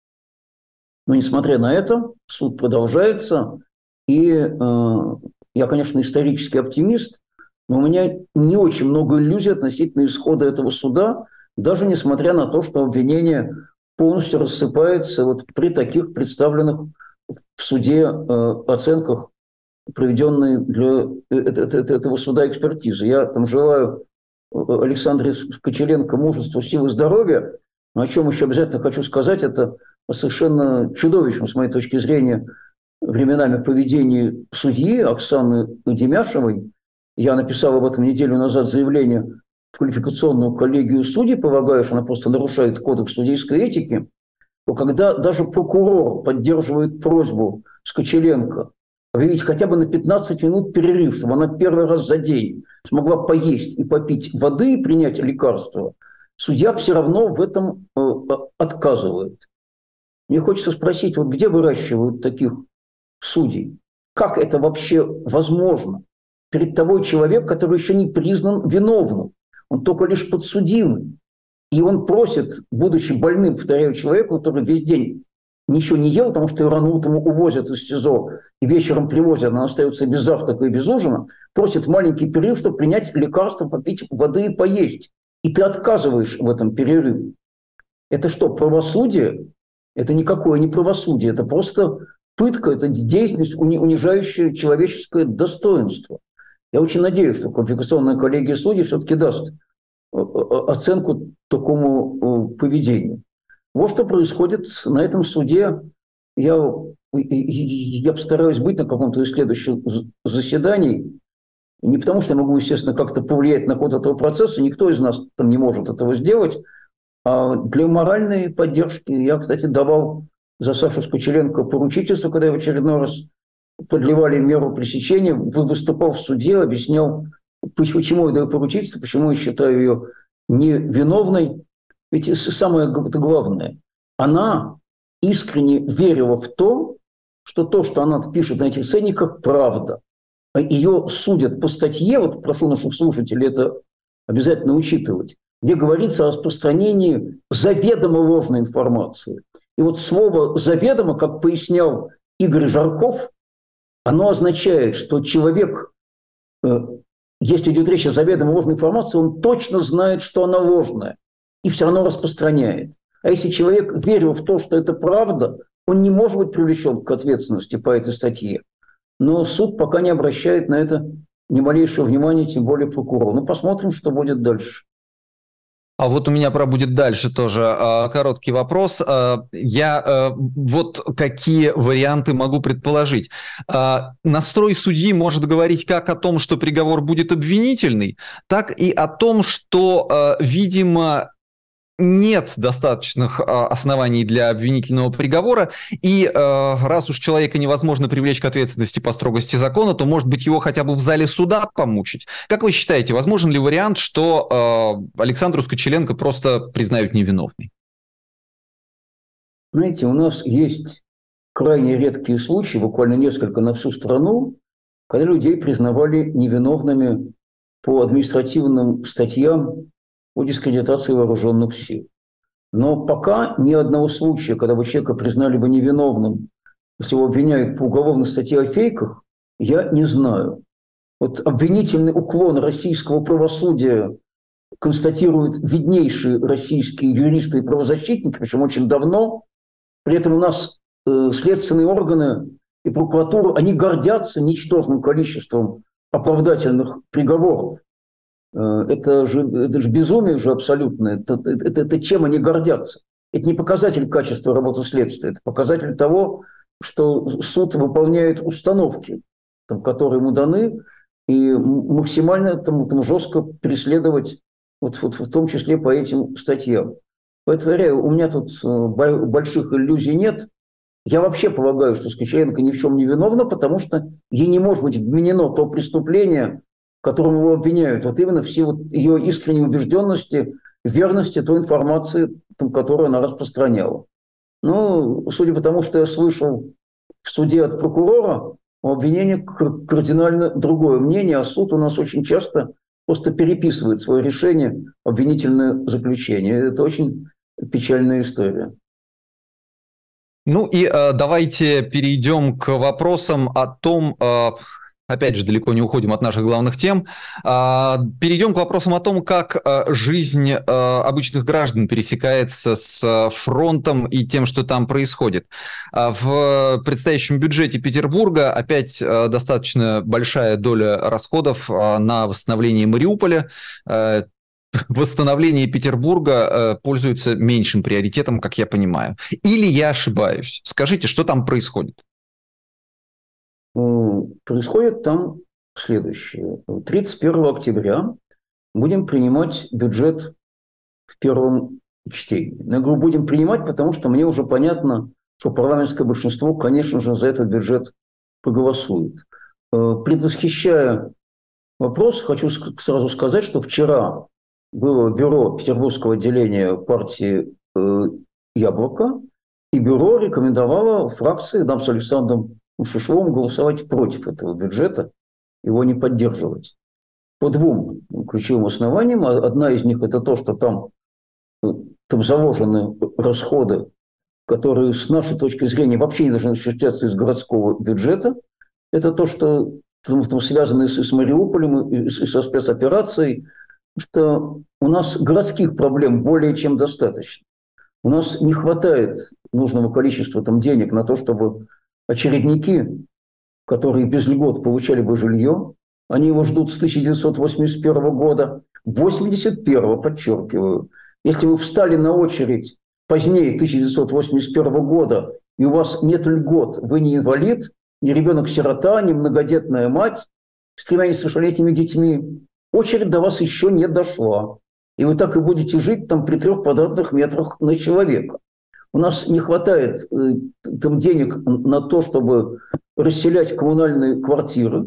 Speaker 3: Но несмотря на это, суд продолжается, и э, я, конечно, исторический оптимист, но у меня не очень много иллюзий относительно исхода этого суда, даже несмотря на то, что обвинение полностью рассыпается вот при таких представленных в суде э, оценках, проведенной для этого суда экспертизы. Я там желаю Александре Скочеленко мужества, силы, здоровья. Но о чем еще обязательно хочу сказать, это о совершенно чудовищном, с моей точки зрения, временами поведении судьи Оксаны Демяшевой. Я написал об этом неделю назад заявление в квалификационную коллегию судей, полагаю, что она просто нарушает кодекс судейской этики. Но когда даже прокурор поддерживает просьбу Скочеленко объявить хотя бы на пятнадцать минут перерыв, чтобы она первый раз за день смогла поесть и попить воды и принять лекарства, судья все равно в этом э, отказывает. Мне хочется спросить, вот где выращивают таких судей? Как это вообще возможно? Перед тобой человек, который еще не признан виновным. Он только лишь подсудимый. И он просит, будучи больным, повторяю, человеку, который весь день ничего не ел, потому что его рано утром увозят из СИЗО и вечером привозят, она остается без завтрака и без ужина, просит маленький перерыв, чтобы принять лекарство, попить воды и поесть. И ты отказываешь в этом перерыве. Это что, правосудие? Это никакое не правосудие. Это просто пытка, это деятельность, унижающая человеческое достоинство. Я очень надеюсь, что квалификационная коллегия судей все-таки даст оценку такому поведению. Вот что происходит на этом суде. Я, я постараюсь быть на каком-то из следующих заседаний. Не потому, что я могу, естественно, как-то повлиять на ход этого процесса. Никто из нас там не может этого сделать. А для моральной поддержки я, кстати, давал за Сашу Скочеленко поручительство, когда я в очередной раз подливали меру пресечения, выступал в суде, объяснял, почему я даю поручительство, почему я считаю ее невиновной. Ведь самое главное, она искренне верила в то, что то, что она пишет на этих ценниках, правда. Ее судят по статье, вот прошу наших слушателей это обязательно учитывать, где говорится о распространении заведомо ложной информации. И вот слово «заведомо», как пояснял Игорь Жарков, оно означает, что человек, если идет речь о заведомо ложной информации, он точно знает, что она ложная, и все равно распространяет. А если человек верил в то, что это правда, он не может быть привлечен к ответственности по этой статье. Но суд пока не обращает на это ни малейшего внимания, тем более прокурор. Ну, посмотрим, что будет дальше.
Speaker 2: А вот у меня про будет дальше тоже э, короткий вопрос. Э, я э, вот какие варианты могу предположить. Э, настрой судьи может говорить как о том, что приговор будет обвинительный, так и о том, что, э, видимо, нет достаточных а, оснований для обвинительного приговора, и а, раз уж человека невозможно привлечь к ответственности по строгости закона, то, может быть, его хотя бы в зале суда помучить. Как вы считаете, возможен ли вариант, что а, Александру Скочеленко просто признают невиновной?
Speaker 3: Знаете, у нас есть крайне редкие случаи, буквально несколько на всю страну, когда людей признавали невиновными по административным статьям о дискредитации вооруженных сил. Но пока ни одного случая, когда бы человека признали бы невиновным, если его обвиняют по уголовной статье о фейках, я не знаю. Вот обвинительный уклон российского правосудия констатируют виднейшие российские юристы и правозащитники, причем очень давно. При этом у нас э, следственные органы и прокуратура, они гордятся ничтожным количеством оправдательных приговоров. Это же, это же безумие же абсолютное. Это, это, это чем они гордятся? Это не показатель качества работы следствия, это показатель того, что суд выполняет установки, там, которые ему даны, и максимально там, там, жестко преследовать, вот, вот, в том числе по этим статьям. Поэтому, говорю, у меня тут больших иллюзий нет. Я вообще полагаю, что Скочеленко ни в чем не виновна, потому что ей не может быть вменено то преступление, которым его обвиняют, вот именно в силу ее искренней убежденности, верности той информации, там, которую она распространяла. Ну, судя по тому, что я слышал в суде от прокурора, у обвинения кардинально другое мнение, а суд у нас очень часто просто переписывает свое решение, обвинительное заключение. Это очень печальная история.
Speaker 2: Ну и э, давайте перейдем к вопросам о том... Э... Опять же, далеко не уходим от наших главных тем. Перейдем к вопросам о том, как жизнь обычных граждан пересекается с фронтом и тем, что там происходит. В предстоящем бюджете Петербурга опять достаточно большая доля расходов на восстановление Мариуполя. Восстановление Петербурга пользуется меньшим приоритетом, как я понимаю. Или я ошибаюсь? Скажите, что там происходит?
Speaker 3: Происходит там следующее. тридцать первого октября будем принимать бюджет в первом чтении. Я говорю, будем принимать, потому что мне уже понятно, что парламентское большинство, конечно же, за этот бюджет проголосует. Предвосхищая вопрос, хочу сразу сказать, что вчера было бюро Петербургского отделения партии «Яблоко», и бюро рекомендовало фракции нам с Александром Шишловым голосовать против этого бюджета, его не поддерживать. По двум ключевым основаниям. Одна из них – это то, что там, там заложены расходы, которые с нашей точки зрения вообще не должны осуществляться из городского бюджета. Это то, что там, там связано и с, и с Мариуполем, и, и со спецоперацией, что у нас городских проблем более чем достаточно. У нас не хватает нужного количества там, денег на то, чтобы очередники, которые без льгот получали бы жилье, они его ждут с тысяча девятьсот восемьдесят первого года. восемьдесят первого, подчеркиваю. Если вы встали на очередь позднее тысяча девятьсот восемьдесят первого года, и у вас нет льгот, вы не инвалид, не ребенок-сирота, не многодетная мать с тремя несовершеннолетними детьми, очередь до вас еще не дошла. И вы так и будете жить там при трех квадратных метрах на человека. У нас не хватает э, там денег на то, чтобы расселять коммунальные квартиры.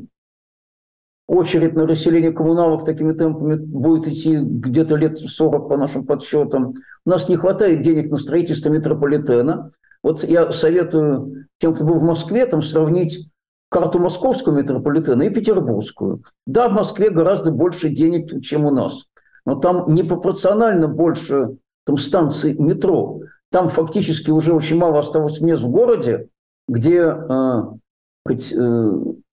Speaker 3: Очередь на расселение коммуналок такими темпами будет идти где-то лет сорок по нашим подсчетам. У нас не хватает денег на строительство метрополитена. Вот я советую тем, кто был в Москве, там сравнить карту московского метрополитена и петербургскую. Да, в Москве гораздо больше денег, чем у нас. Но там непропорционально больше там, станций метро. Там фактически уже очень мало осталось мест в городе, где э, хоть, э,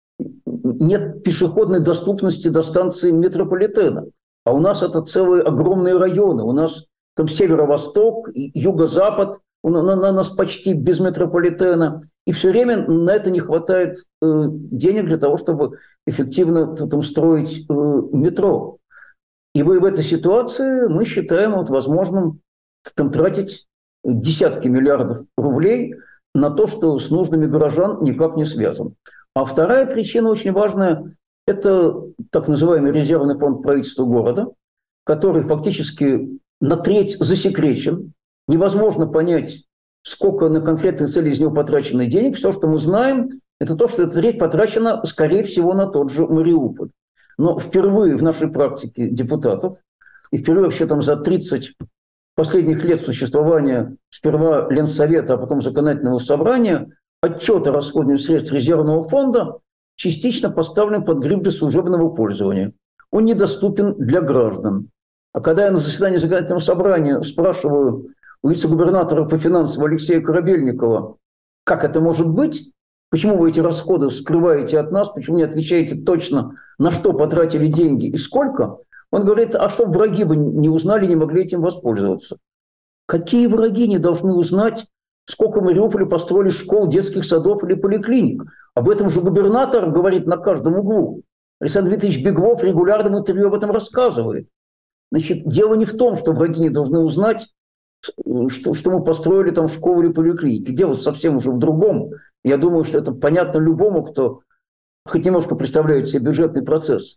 Speaker 3: нет пешеходной доступности до станции метрополитена. А у нас это целые огромные районы. У нас там северо-восток, юго-запад, у нас почти без метрополитена. И все время на это не хватает э, денег для того, чтобы эффективно там, строить э, метро. И в этой ситуации мы считаем вот, возможным там, тратить десятки миллиардов рублей на то, что с нуждами горожан никак не связано. А вторая причина очень важная – это так называемый резервный фонд правительства города, который фактически на треть засекречен. Невозможно понять, сколько на конкретные цели из него потрачено денег. Все, что мы знаем, это то, что эта треть потрачена, скорее всего, на тот же Мариуполь. Но впервые в нашей практике депутатов, и впервые вообще там за тридцать последних лет существования сперва Ленсовета, а потом Законодательного собрания, отчет о расходовании средств резервного фонда частично поставлен под гриф для служебного пользования. Он недоступен для граждан. А когда я на заседании Законодательного собрания спрашиваю у вице-губернатора по финансам Алексея Корабельникова, как это может быть, почему вы эти расходы скрываете от нас, почему не отвечаете точно, на что потратили деньги и сколько, он говорит, а чтобы враги бы не узнали, не могли этим воспользоваться. Какие враги не должны узнать, сколько в Мариуполе построили школ, детских садов или поликлиник? Об этом же губернатор говорит на каждом углу. Александр Дмитриевич Беглов регулярно в интервью об этом рассказывает. Значит, дело не в том, что враги не должны узнать, что, что мы построили там школу или поликлиники. Дело совсем уже в другом. Я думаю, что это понятно любому, кто хоть немножко представляет себе бюджетный процесс.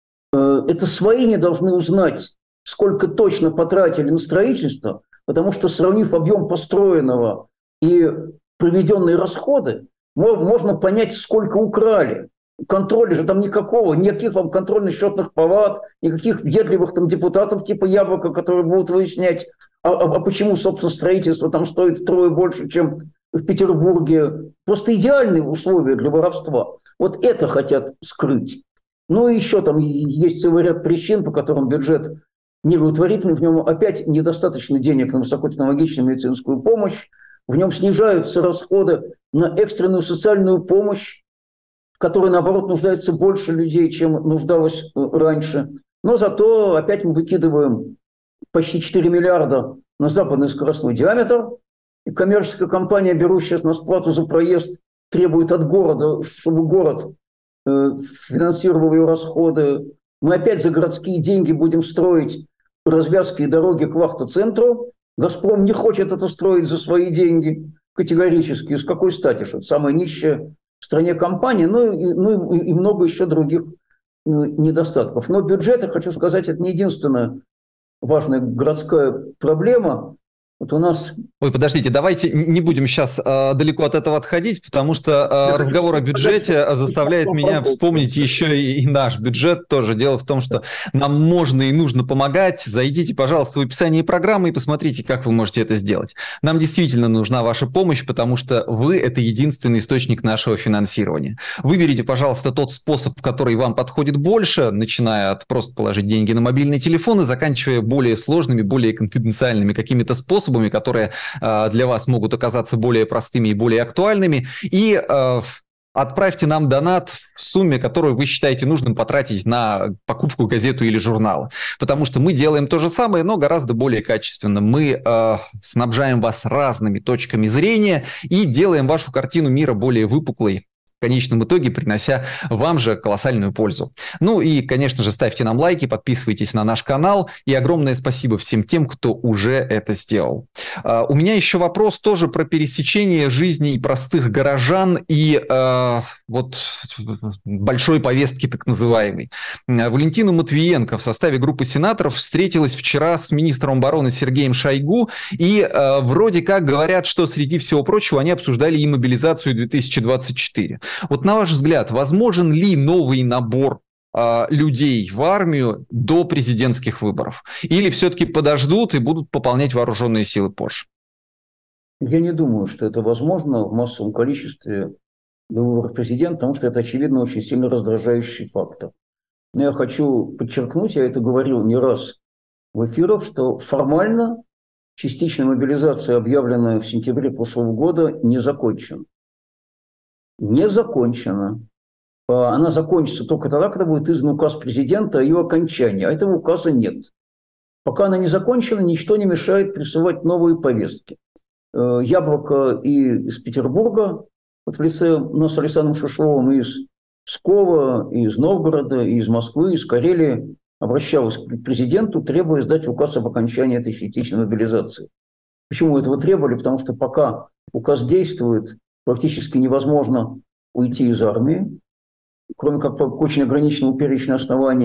Speaker 3: Это свои не должны узнать, сколько точно потратили на строительство, потому что, сравнив объем построенного и проведенные расходы, можно понять, сколько украли. Контроля же там никакого, никаких вам контрольно-счетных палат, никаких въедливых там депутатов типа Яблока, которые будут выяснять, а, а, а почему, собственно, строительство там стоит втрое больше, чем в Петербурге. Просто идеальные условия для воровства. Вот это хотят скрыть. Ну и еще там есть целый ряд причин, по которым бюджет неудовлетворительный. В нем опять недостаточно денег на высокотехнологичную медицинскую помощь. В нем снижаются расходы на экстренную социальную помощь, в которой, наоборот, нуждается больше людей, чем нуждалось раньше. Но зато опять мы выкидываем почти четыре миллиарда на западный скоростной диаметр. И коммерческая компания, берущая с нас плату за проезд, требует от города, чтобы город э, финансировал ее расходы. Мы опять за городские деньги будем строить развязки и дороги к вахта-центру. «Газпром» не хочет это строить за свои деньги категорически. С какой стати? Что это самая нищая в стране компания, ну, и, ну и много еще других недостатков. Но бюджет, я хочу сказать, это не единственная важная городская проблема. Вот у нас...
Speaker 2: Ой, подождите, давайте не будем сейчас э, далеко от этого отходить, потому что э, разговор о бюджете заставляет меня вспомнить еще и, и наш бюджет тоже. Дело в том, что нам можно и нужно помогать. Зайдите, пожалуйста, в описание программы и посмотрите, как вы можете это сделать. Нам действительно нужна ваша помощь, потому что вы – это единственный источник нашего финансирования. Выберите, пожалуйста, тот способ, который вам подходит больше, начиная от просто положить деньги на мобильный телефон и заканчивая более сложными, более конфиденциальными какими-то способами, которые э, для вас могут оказаться более простыми и более актуальными. И э, отправьте нам донат в сумме, которую вы считаете нужным потратить на покупку газеты или журнала. Потому что мы делаем то же самое, но гораздо более качественно. Мы э, снабжаем вас разными точками зрения и делаем вашу картину мира более выпуклой, в конечном итоге принося вам же колоссальную пользу. Ну и, конечно же, ставьте нам лайки, подписывайтесь на наш канал. И огромное спасибо всем тем, кто уже это сделал. Uh, у меня еще вопрос тоже про пересечение жизней простых горожан и uh, вот большой повестки так называемой. Uh, Валентина Матвиенко в составе группы сенаторов встретилась вчера с министром обороны Сергеем Шойгу. И uh, вроде как говорят, что среди всего прочего они обсуждали и мобилизацию две тысячи двадцать четыре. Вот на ваш взгляд, возможен ли новый набор э, людей в армию до президентских выборов? Или все-таки подождут и будут пополнять вооруженные силы позже?
Speaker 3: Я не думаю, что это возможно в массовом количестве до выборов президента, потому что это, очевидно, очень сильно раздражающий фактор. Но я хочу подчеркнуть, я это говорил не раз в эфирах, что формально частичная мобилизация, объявленная в сентябре прошлого года, не закончена. Не закончена. Она закончится только тогда, когда будет издан указ президента о ее окончании. А этого указа нет. Пока она не закончена, ничто не мешает присылать новые повестки. Яблоко и из Петербурга, вот в лице нас с Александром Шишовым, и из Пскова, и из Новгорода, и из Москвы, и из Карелии обращалась к президенту, требуя сдать указ об окончании этой частичной мобилизации. Почему этого требовали? Потому что пока указ действует, практически невозможно уйти из армии, кроме как по очень ограниченному перечню оснований.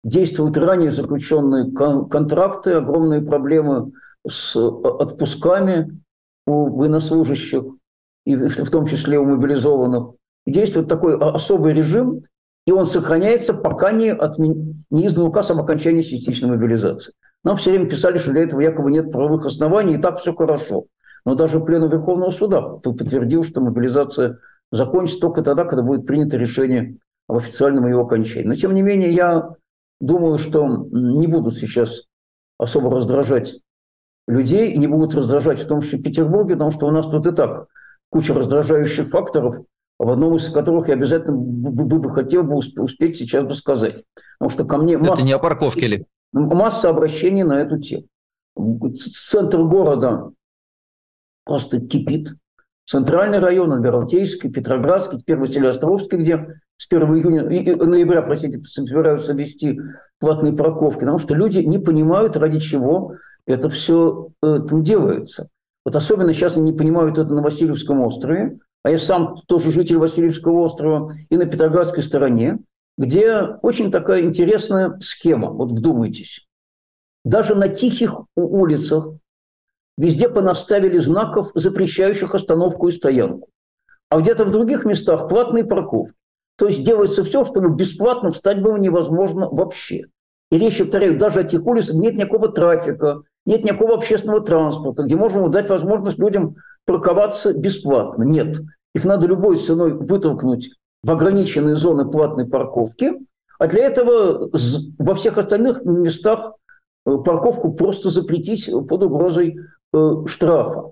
Speaker 3: действуют ранее заключенные кон- контракты, огромные проблемы с отпусками у военнослужащих, и в, в том числе у мобилизованных. И действует такой особый режим, и он сохраняется, пока не, отмен... не издан указ об окончании частичной мобилизации. Нам все время писали, что для этого якобы нет правовых оснований, и так все хорошо. Но даже Пленум Верховного Суда подтвердил, что мобилизация закончится только тогда, когда будет принято решение об официальном ее окончании. Но, тем не менее, я думаю, что не будут сейчас особо раздражать людей, и не будут раздражать в том числе в Петербурге, потому что у нас тут и так куча раздражающих факторов, в одном из которых я обязательно бы, бы, бы хотел бы успеть сейчас бы сказать. Потому что ко мне масса,
Speaker 2: это не о парковке ли?
Speaker 3: Масса обращений на эту тему. Центр города просто кипит. Центральный район, Адмиралтейский, Петроградский, теперь Василеостровский, где с первого июня, и, ноября, простите, собираются ввести платные парковки, потому что люди не понимают, ради чего это все э, там делается. Вот особенно сейчас они не понимают это на Васильевском острове, а я сам тоже житель Васильевского острова, и на Петроградской стороне, где очень такая интересная схема. Вот вдумайтесь. Даже на тихих улицах везде понаставили знаков, запрещающих остановку и стоянку. А где-то в других местах платные парковки. То есть делается все, чтобы бесплатно встать было невозможно вообще. И речь, повторяю, даже о тех улицах нет никакого трафика, нет никакого общественного транспорта, где можно дать возможность людям парковаться бесплатно. Нет. Их надо любой ценой вытолкнуть в ограниченные зоны платной парковки, а для этого во всех остальных местах парковку просто запретить под угрозой штрафа.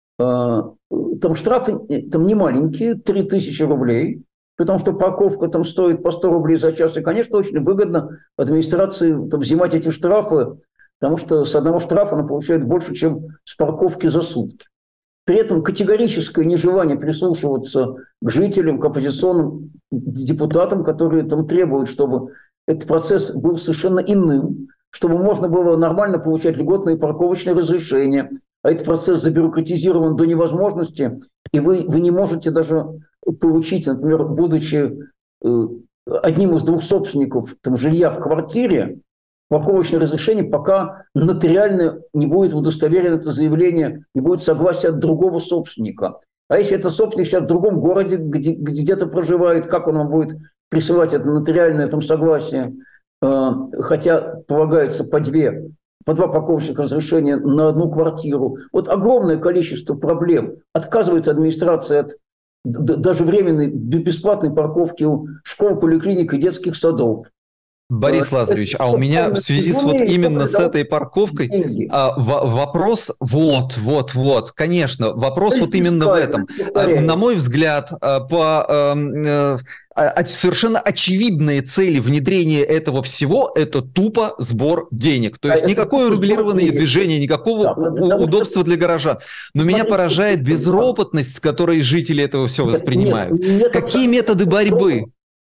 Speaker 3: Там штрафы там не маленькие, три тысячи рублей, потому что парковка там стоит по сто рублей за час. И, конечно, очень выгодно администрации там взимать эти штрафы, потому что с одного штрафа она получает больше, чем с парковки за сутки. При этом категорическое нежелание прислушиваться к жителям, к оппозиционным депутатам, которые там требуют, чтобы этот процесс был совершенно иным, чтобы можно было нормально получать льготные парковочные разрешения, а этот процесс забюрократизирован до невозможности, и вы, вы не можете даже получить, например, будучи э, одним из двух собственников там, жилья в квартире, парковочное разрешение, пока нотариально не будет удостоверено это заявление, не будет согласия от другого собственника. А если это собственник сейчас в другом городе, где, где-то проживает, как он вам будет присылать это нотариальное там, согласие, э, хотя полагается по две, по два парковочных разрешения на одну квартиру. Вот огромное количество проблем. Отказывается администрация от даже временной бесплатной парковки у школ, поликлиник и детских садов.
Speaker 2: Борис Лазаревич, а у меня в связи с вот именно с этой парковкой а, в, вопрос, вот, вот, вот, конечно, вопрос вот именно в этом. На мой взгляд, по а, а, совершенно очевидные цели внедрения этого всего – это тупо сбор денег. То есть никакое регулированное движение, никакого удобства для горожан. Но меня поражает безропотность, с которой жители этого все воспринимают. Какие методы борьбы?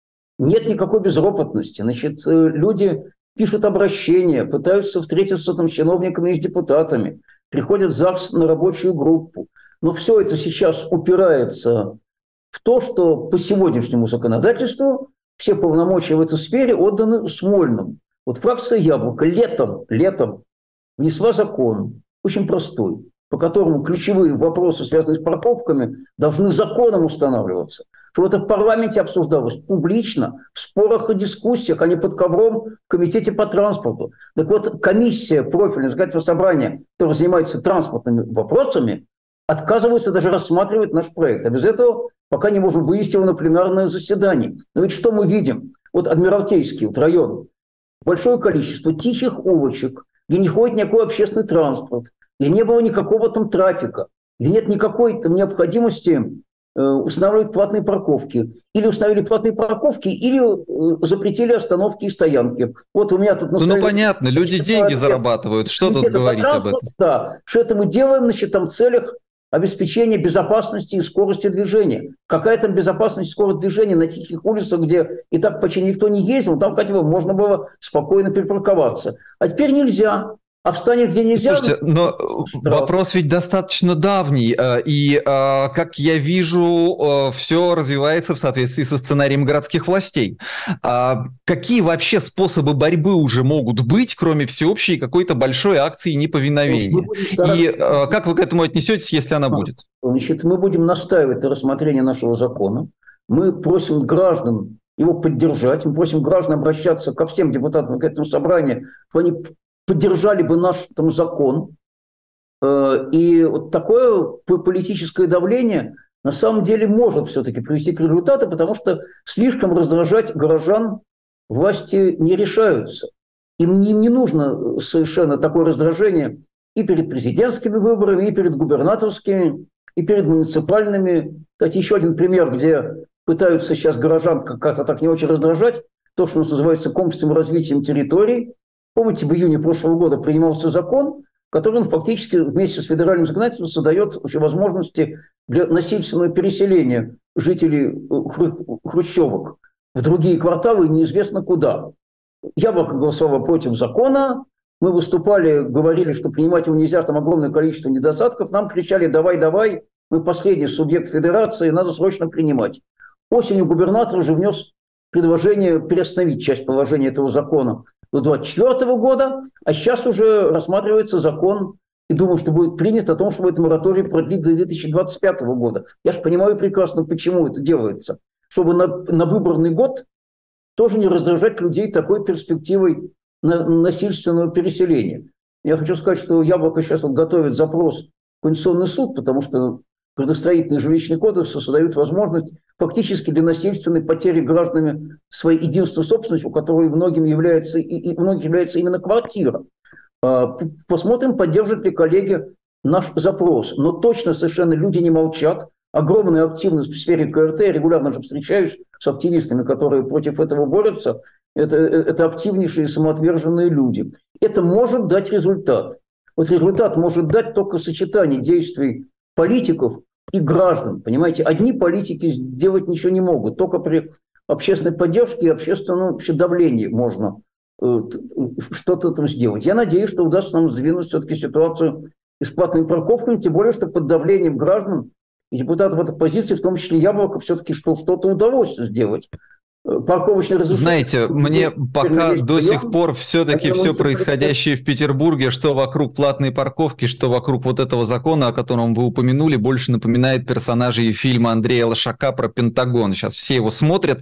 Speaker 3: Нет никакой безропотности. Значит, люди пишут обращения, пытаются встретиться там, с чиновниками и с депутатами, приходят в ЗАГС на рабочую группу. Но все это сейчас упирается в то, что по сегодняшнему законодательству все полномочия в этой сфере отданы Смольному. Вот фракция «Яблоко» летом, летом внесла закон, очень простой, по которому ключевые вопросы, связанные с парковками, должны законом устанавливаться. Что это в парламенте обсуждалось публично, в спорах и дискуссиях, а не под ковром в комитете по транспорту. Так вот, комиссия профильная законодательного собрания, которая занимается транспортными вопросами, отказывается даже рассматривать наш проект. А без этого пока не можем вывести его на пленарное заседание. Но ведь что мы видим? Вот Адмиралтейский вот район. Большое количество тихих улочек, где не ходит никакой общественный транспорт, где не было никакого там трафика, где нет никакой там необходимости устанавливать платные парковки. Или установили платные парковки, или запретили остановки и стоянки. Вот у меня тут...
Speaker 2: Ну, ну понятно, люди деньги зарабатывают. Что тут говорить об этом?
Speaker 3: Да, что это мы делаем, значит, там, в целях обеспечения безопасности и скорости движения. Какая там безопасность и скорость движения на тихих улицах, где и так почти никто не ездил, там хотя бы можно было спокойно припарковаться. А теперь нельзя. А в стране, где нельзя...
Speaker 2: Слушайте, но
Speaker 3: штраф.
Speaker 2: Вопрос ведь достаточно давний, и, как я вижу, все развивается в соответствии со сценарием городских властей. Какие вообще способы борьбы уже могут быть, кроме всеобщей какой-то большой акции неповиновения? И как вы к этому отнесетесь, если она будет?
Speaker 3: Значит, мы будем настаивать на рассмотрении нашего закона. Мы просим граждан его поддержать, мы просим граждан обращаться ко всем депутатам к этому собранию, что они поддержали бы наш там закон. И вот такое политическое давление на самом деле может все-таки привести к результату, потому что слишком раздражать горожан власти не решаются. Им не, не нужно совершенно такое раздражение и перед президентскими выборами, и перед губернаторскими, и перед муниципальными. Кстати, еще один пример, где пытаются сейчас горожан как-то так не очень раздражать, то, что называется комплексным развитием территорий. Помните, в июне прошлого года принимался закон, который он фактически вместе с федеральным законодательством создает возможности для насильственного переселения жителей хрущевок в другие кварталы неизвестно куда. Яблоко голосовало против закона, мы выступали, говорили, что принимать его нельзя, там огромное количество недостатков, нам кричали «давай, давай, мы последний субъект федерации, надо срочно принимать». Осенью губернатор уже внес предложение переостановить часть положения этого закона до две тысячи двадцать четвёртого года, а сейчас уже рассматривается закон, и думаю, что будет принят о том, чтобы этот мораторий продлить до две тысячи двадцать пятого года. Я же понимаю прекрасно, почему это делается. Чтобы на, на выборный год тоже не раздражать людей такой перспективой на, насильственного переселения. Я хочу сказать, что Яблоко сейчас вот готовит запрос в Конституционный суд, потому что градостроительный жилищный кодекс создают возможность фактически для насильственной потери гражданами своей единственной собственностью, которой многим является, и, и многим является именно квартира. Посмотрим, поддержат ли коллеги наш запрос. Но точно совершенно люди не молчат. Огромная активность в сфере КРТ. Я регулярно же встречаюсь с активистами, которые против этого борются. Это, это активнейшие самоотверженные люди. Это может дать результат. Вот результат может дать только сочетание действий политиков и граждан. Понимаете, одни политики сделать ничего не могут. Только при общественной поддержке и общественном давлении можно э, что-то там сделать. Я надеюсь, что удастся нам сдвинуть все-таки ситуацию с платными парковками, тем более, что под давлением граждан и депутатов от оппозиции, в том числе Яблоко, все-таки что, что-то удалось сделать. Парковочное разрешение.
Speaker 2: Знаете, мне пока до сих пор все-таки все происходящее в Петербурге, что вокруг платной парковки, что вокруг вот этого закона, о котором вы упомянули, больше напоминает персонажей фильма Андрея Лошака про Пентагон. Сейчас все его смотрят.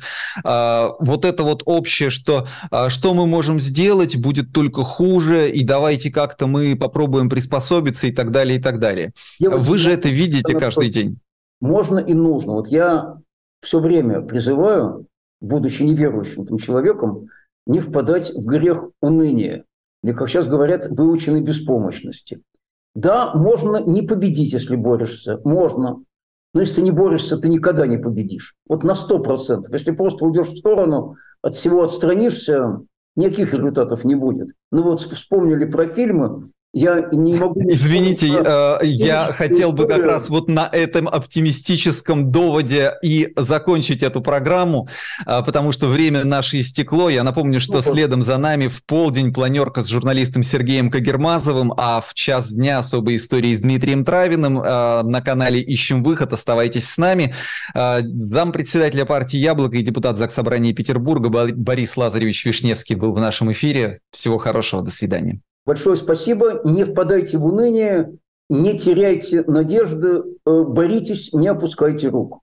Speaker 2: Вот это вот общее, что, что мы можем сделать, будет только хуже, и давайте как-то мы попробуем приспособиться и так далее, и так далее. Девочки, вы же это видите каждый день.
Speaker 3: Можно и нужно. Вот я все время призываю, будучи неверующим там, человеком, не впадать в грех уныния, или, как сейчас говорят, выученной беспомощности. Да, можно не победить, если борешься, можно, но если ты не борешься, ты никогда не победишь. Вот на сто процентов. Если просто уйдешь в сторону, от всего отстранишься, никаких результатов не будет. Ну вот вспомнили про фильмы. Я не могу...
Speaker 2: Извините, э, я хотел бы как раз вот на этом оптимистическом доводе и закончить эту программу, э, потому что время наше истекло. Я напомню, что ну, следом за нами в полдень планерка с журналистом Сергеем Кагермазовым, а в час дня особые истории с Дмитрием Травиным э, на канале «Ищем выход». Оставайтесь с нами. Э, зампредседателя партии «Яблоко» и депутат Заксобрания Петербурга Борис Лазаревич Вишневский был в нашем эфире. Всего хорошего, до свидания.
Speaker 3: Большое спасибо. Не впадайте в уныние, не теряйте надежды, боритесь, не опускайте рук.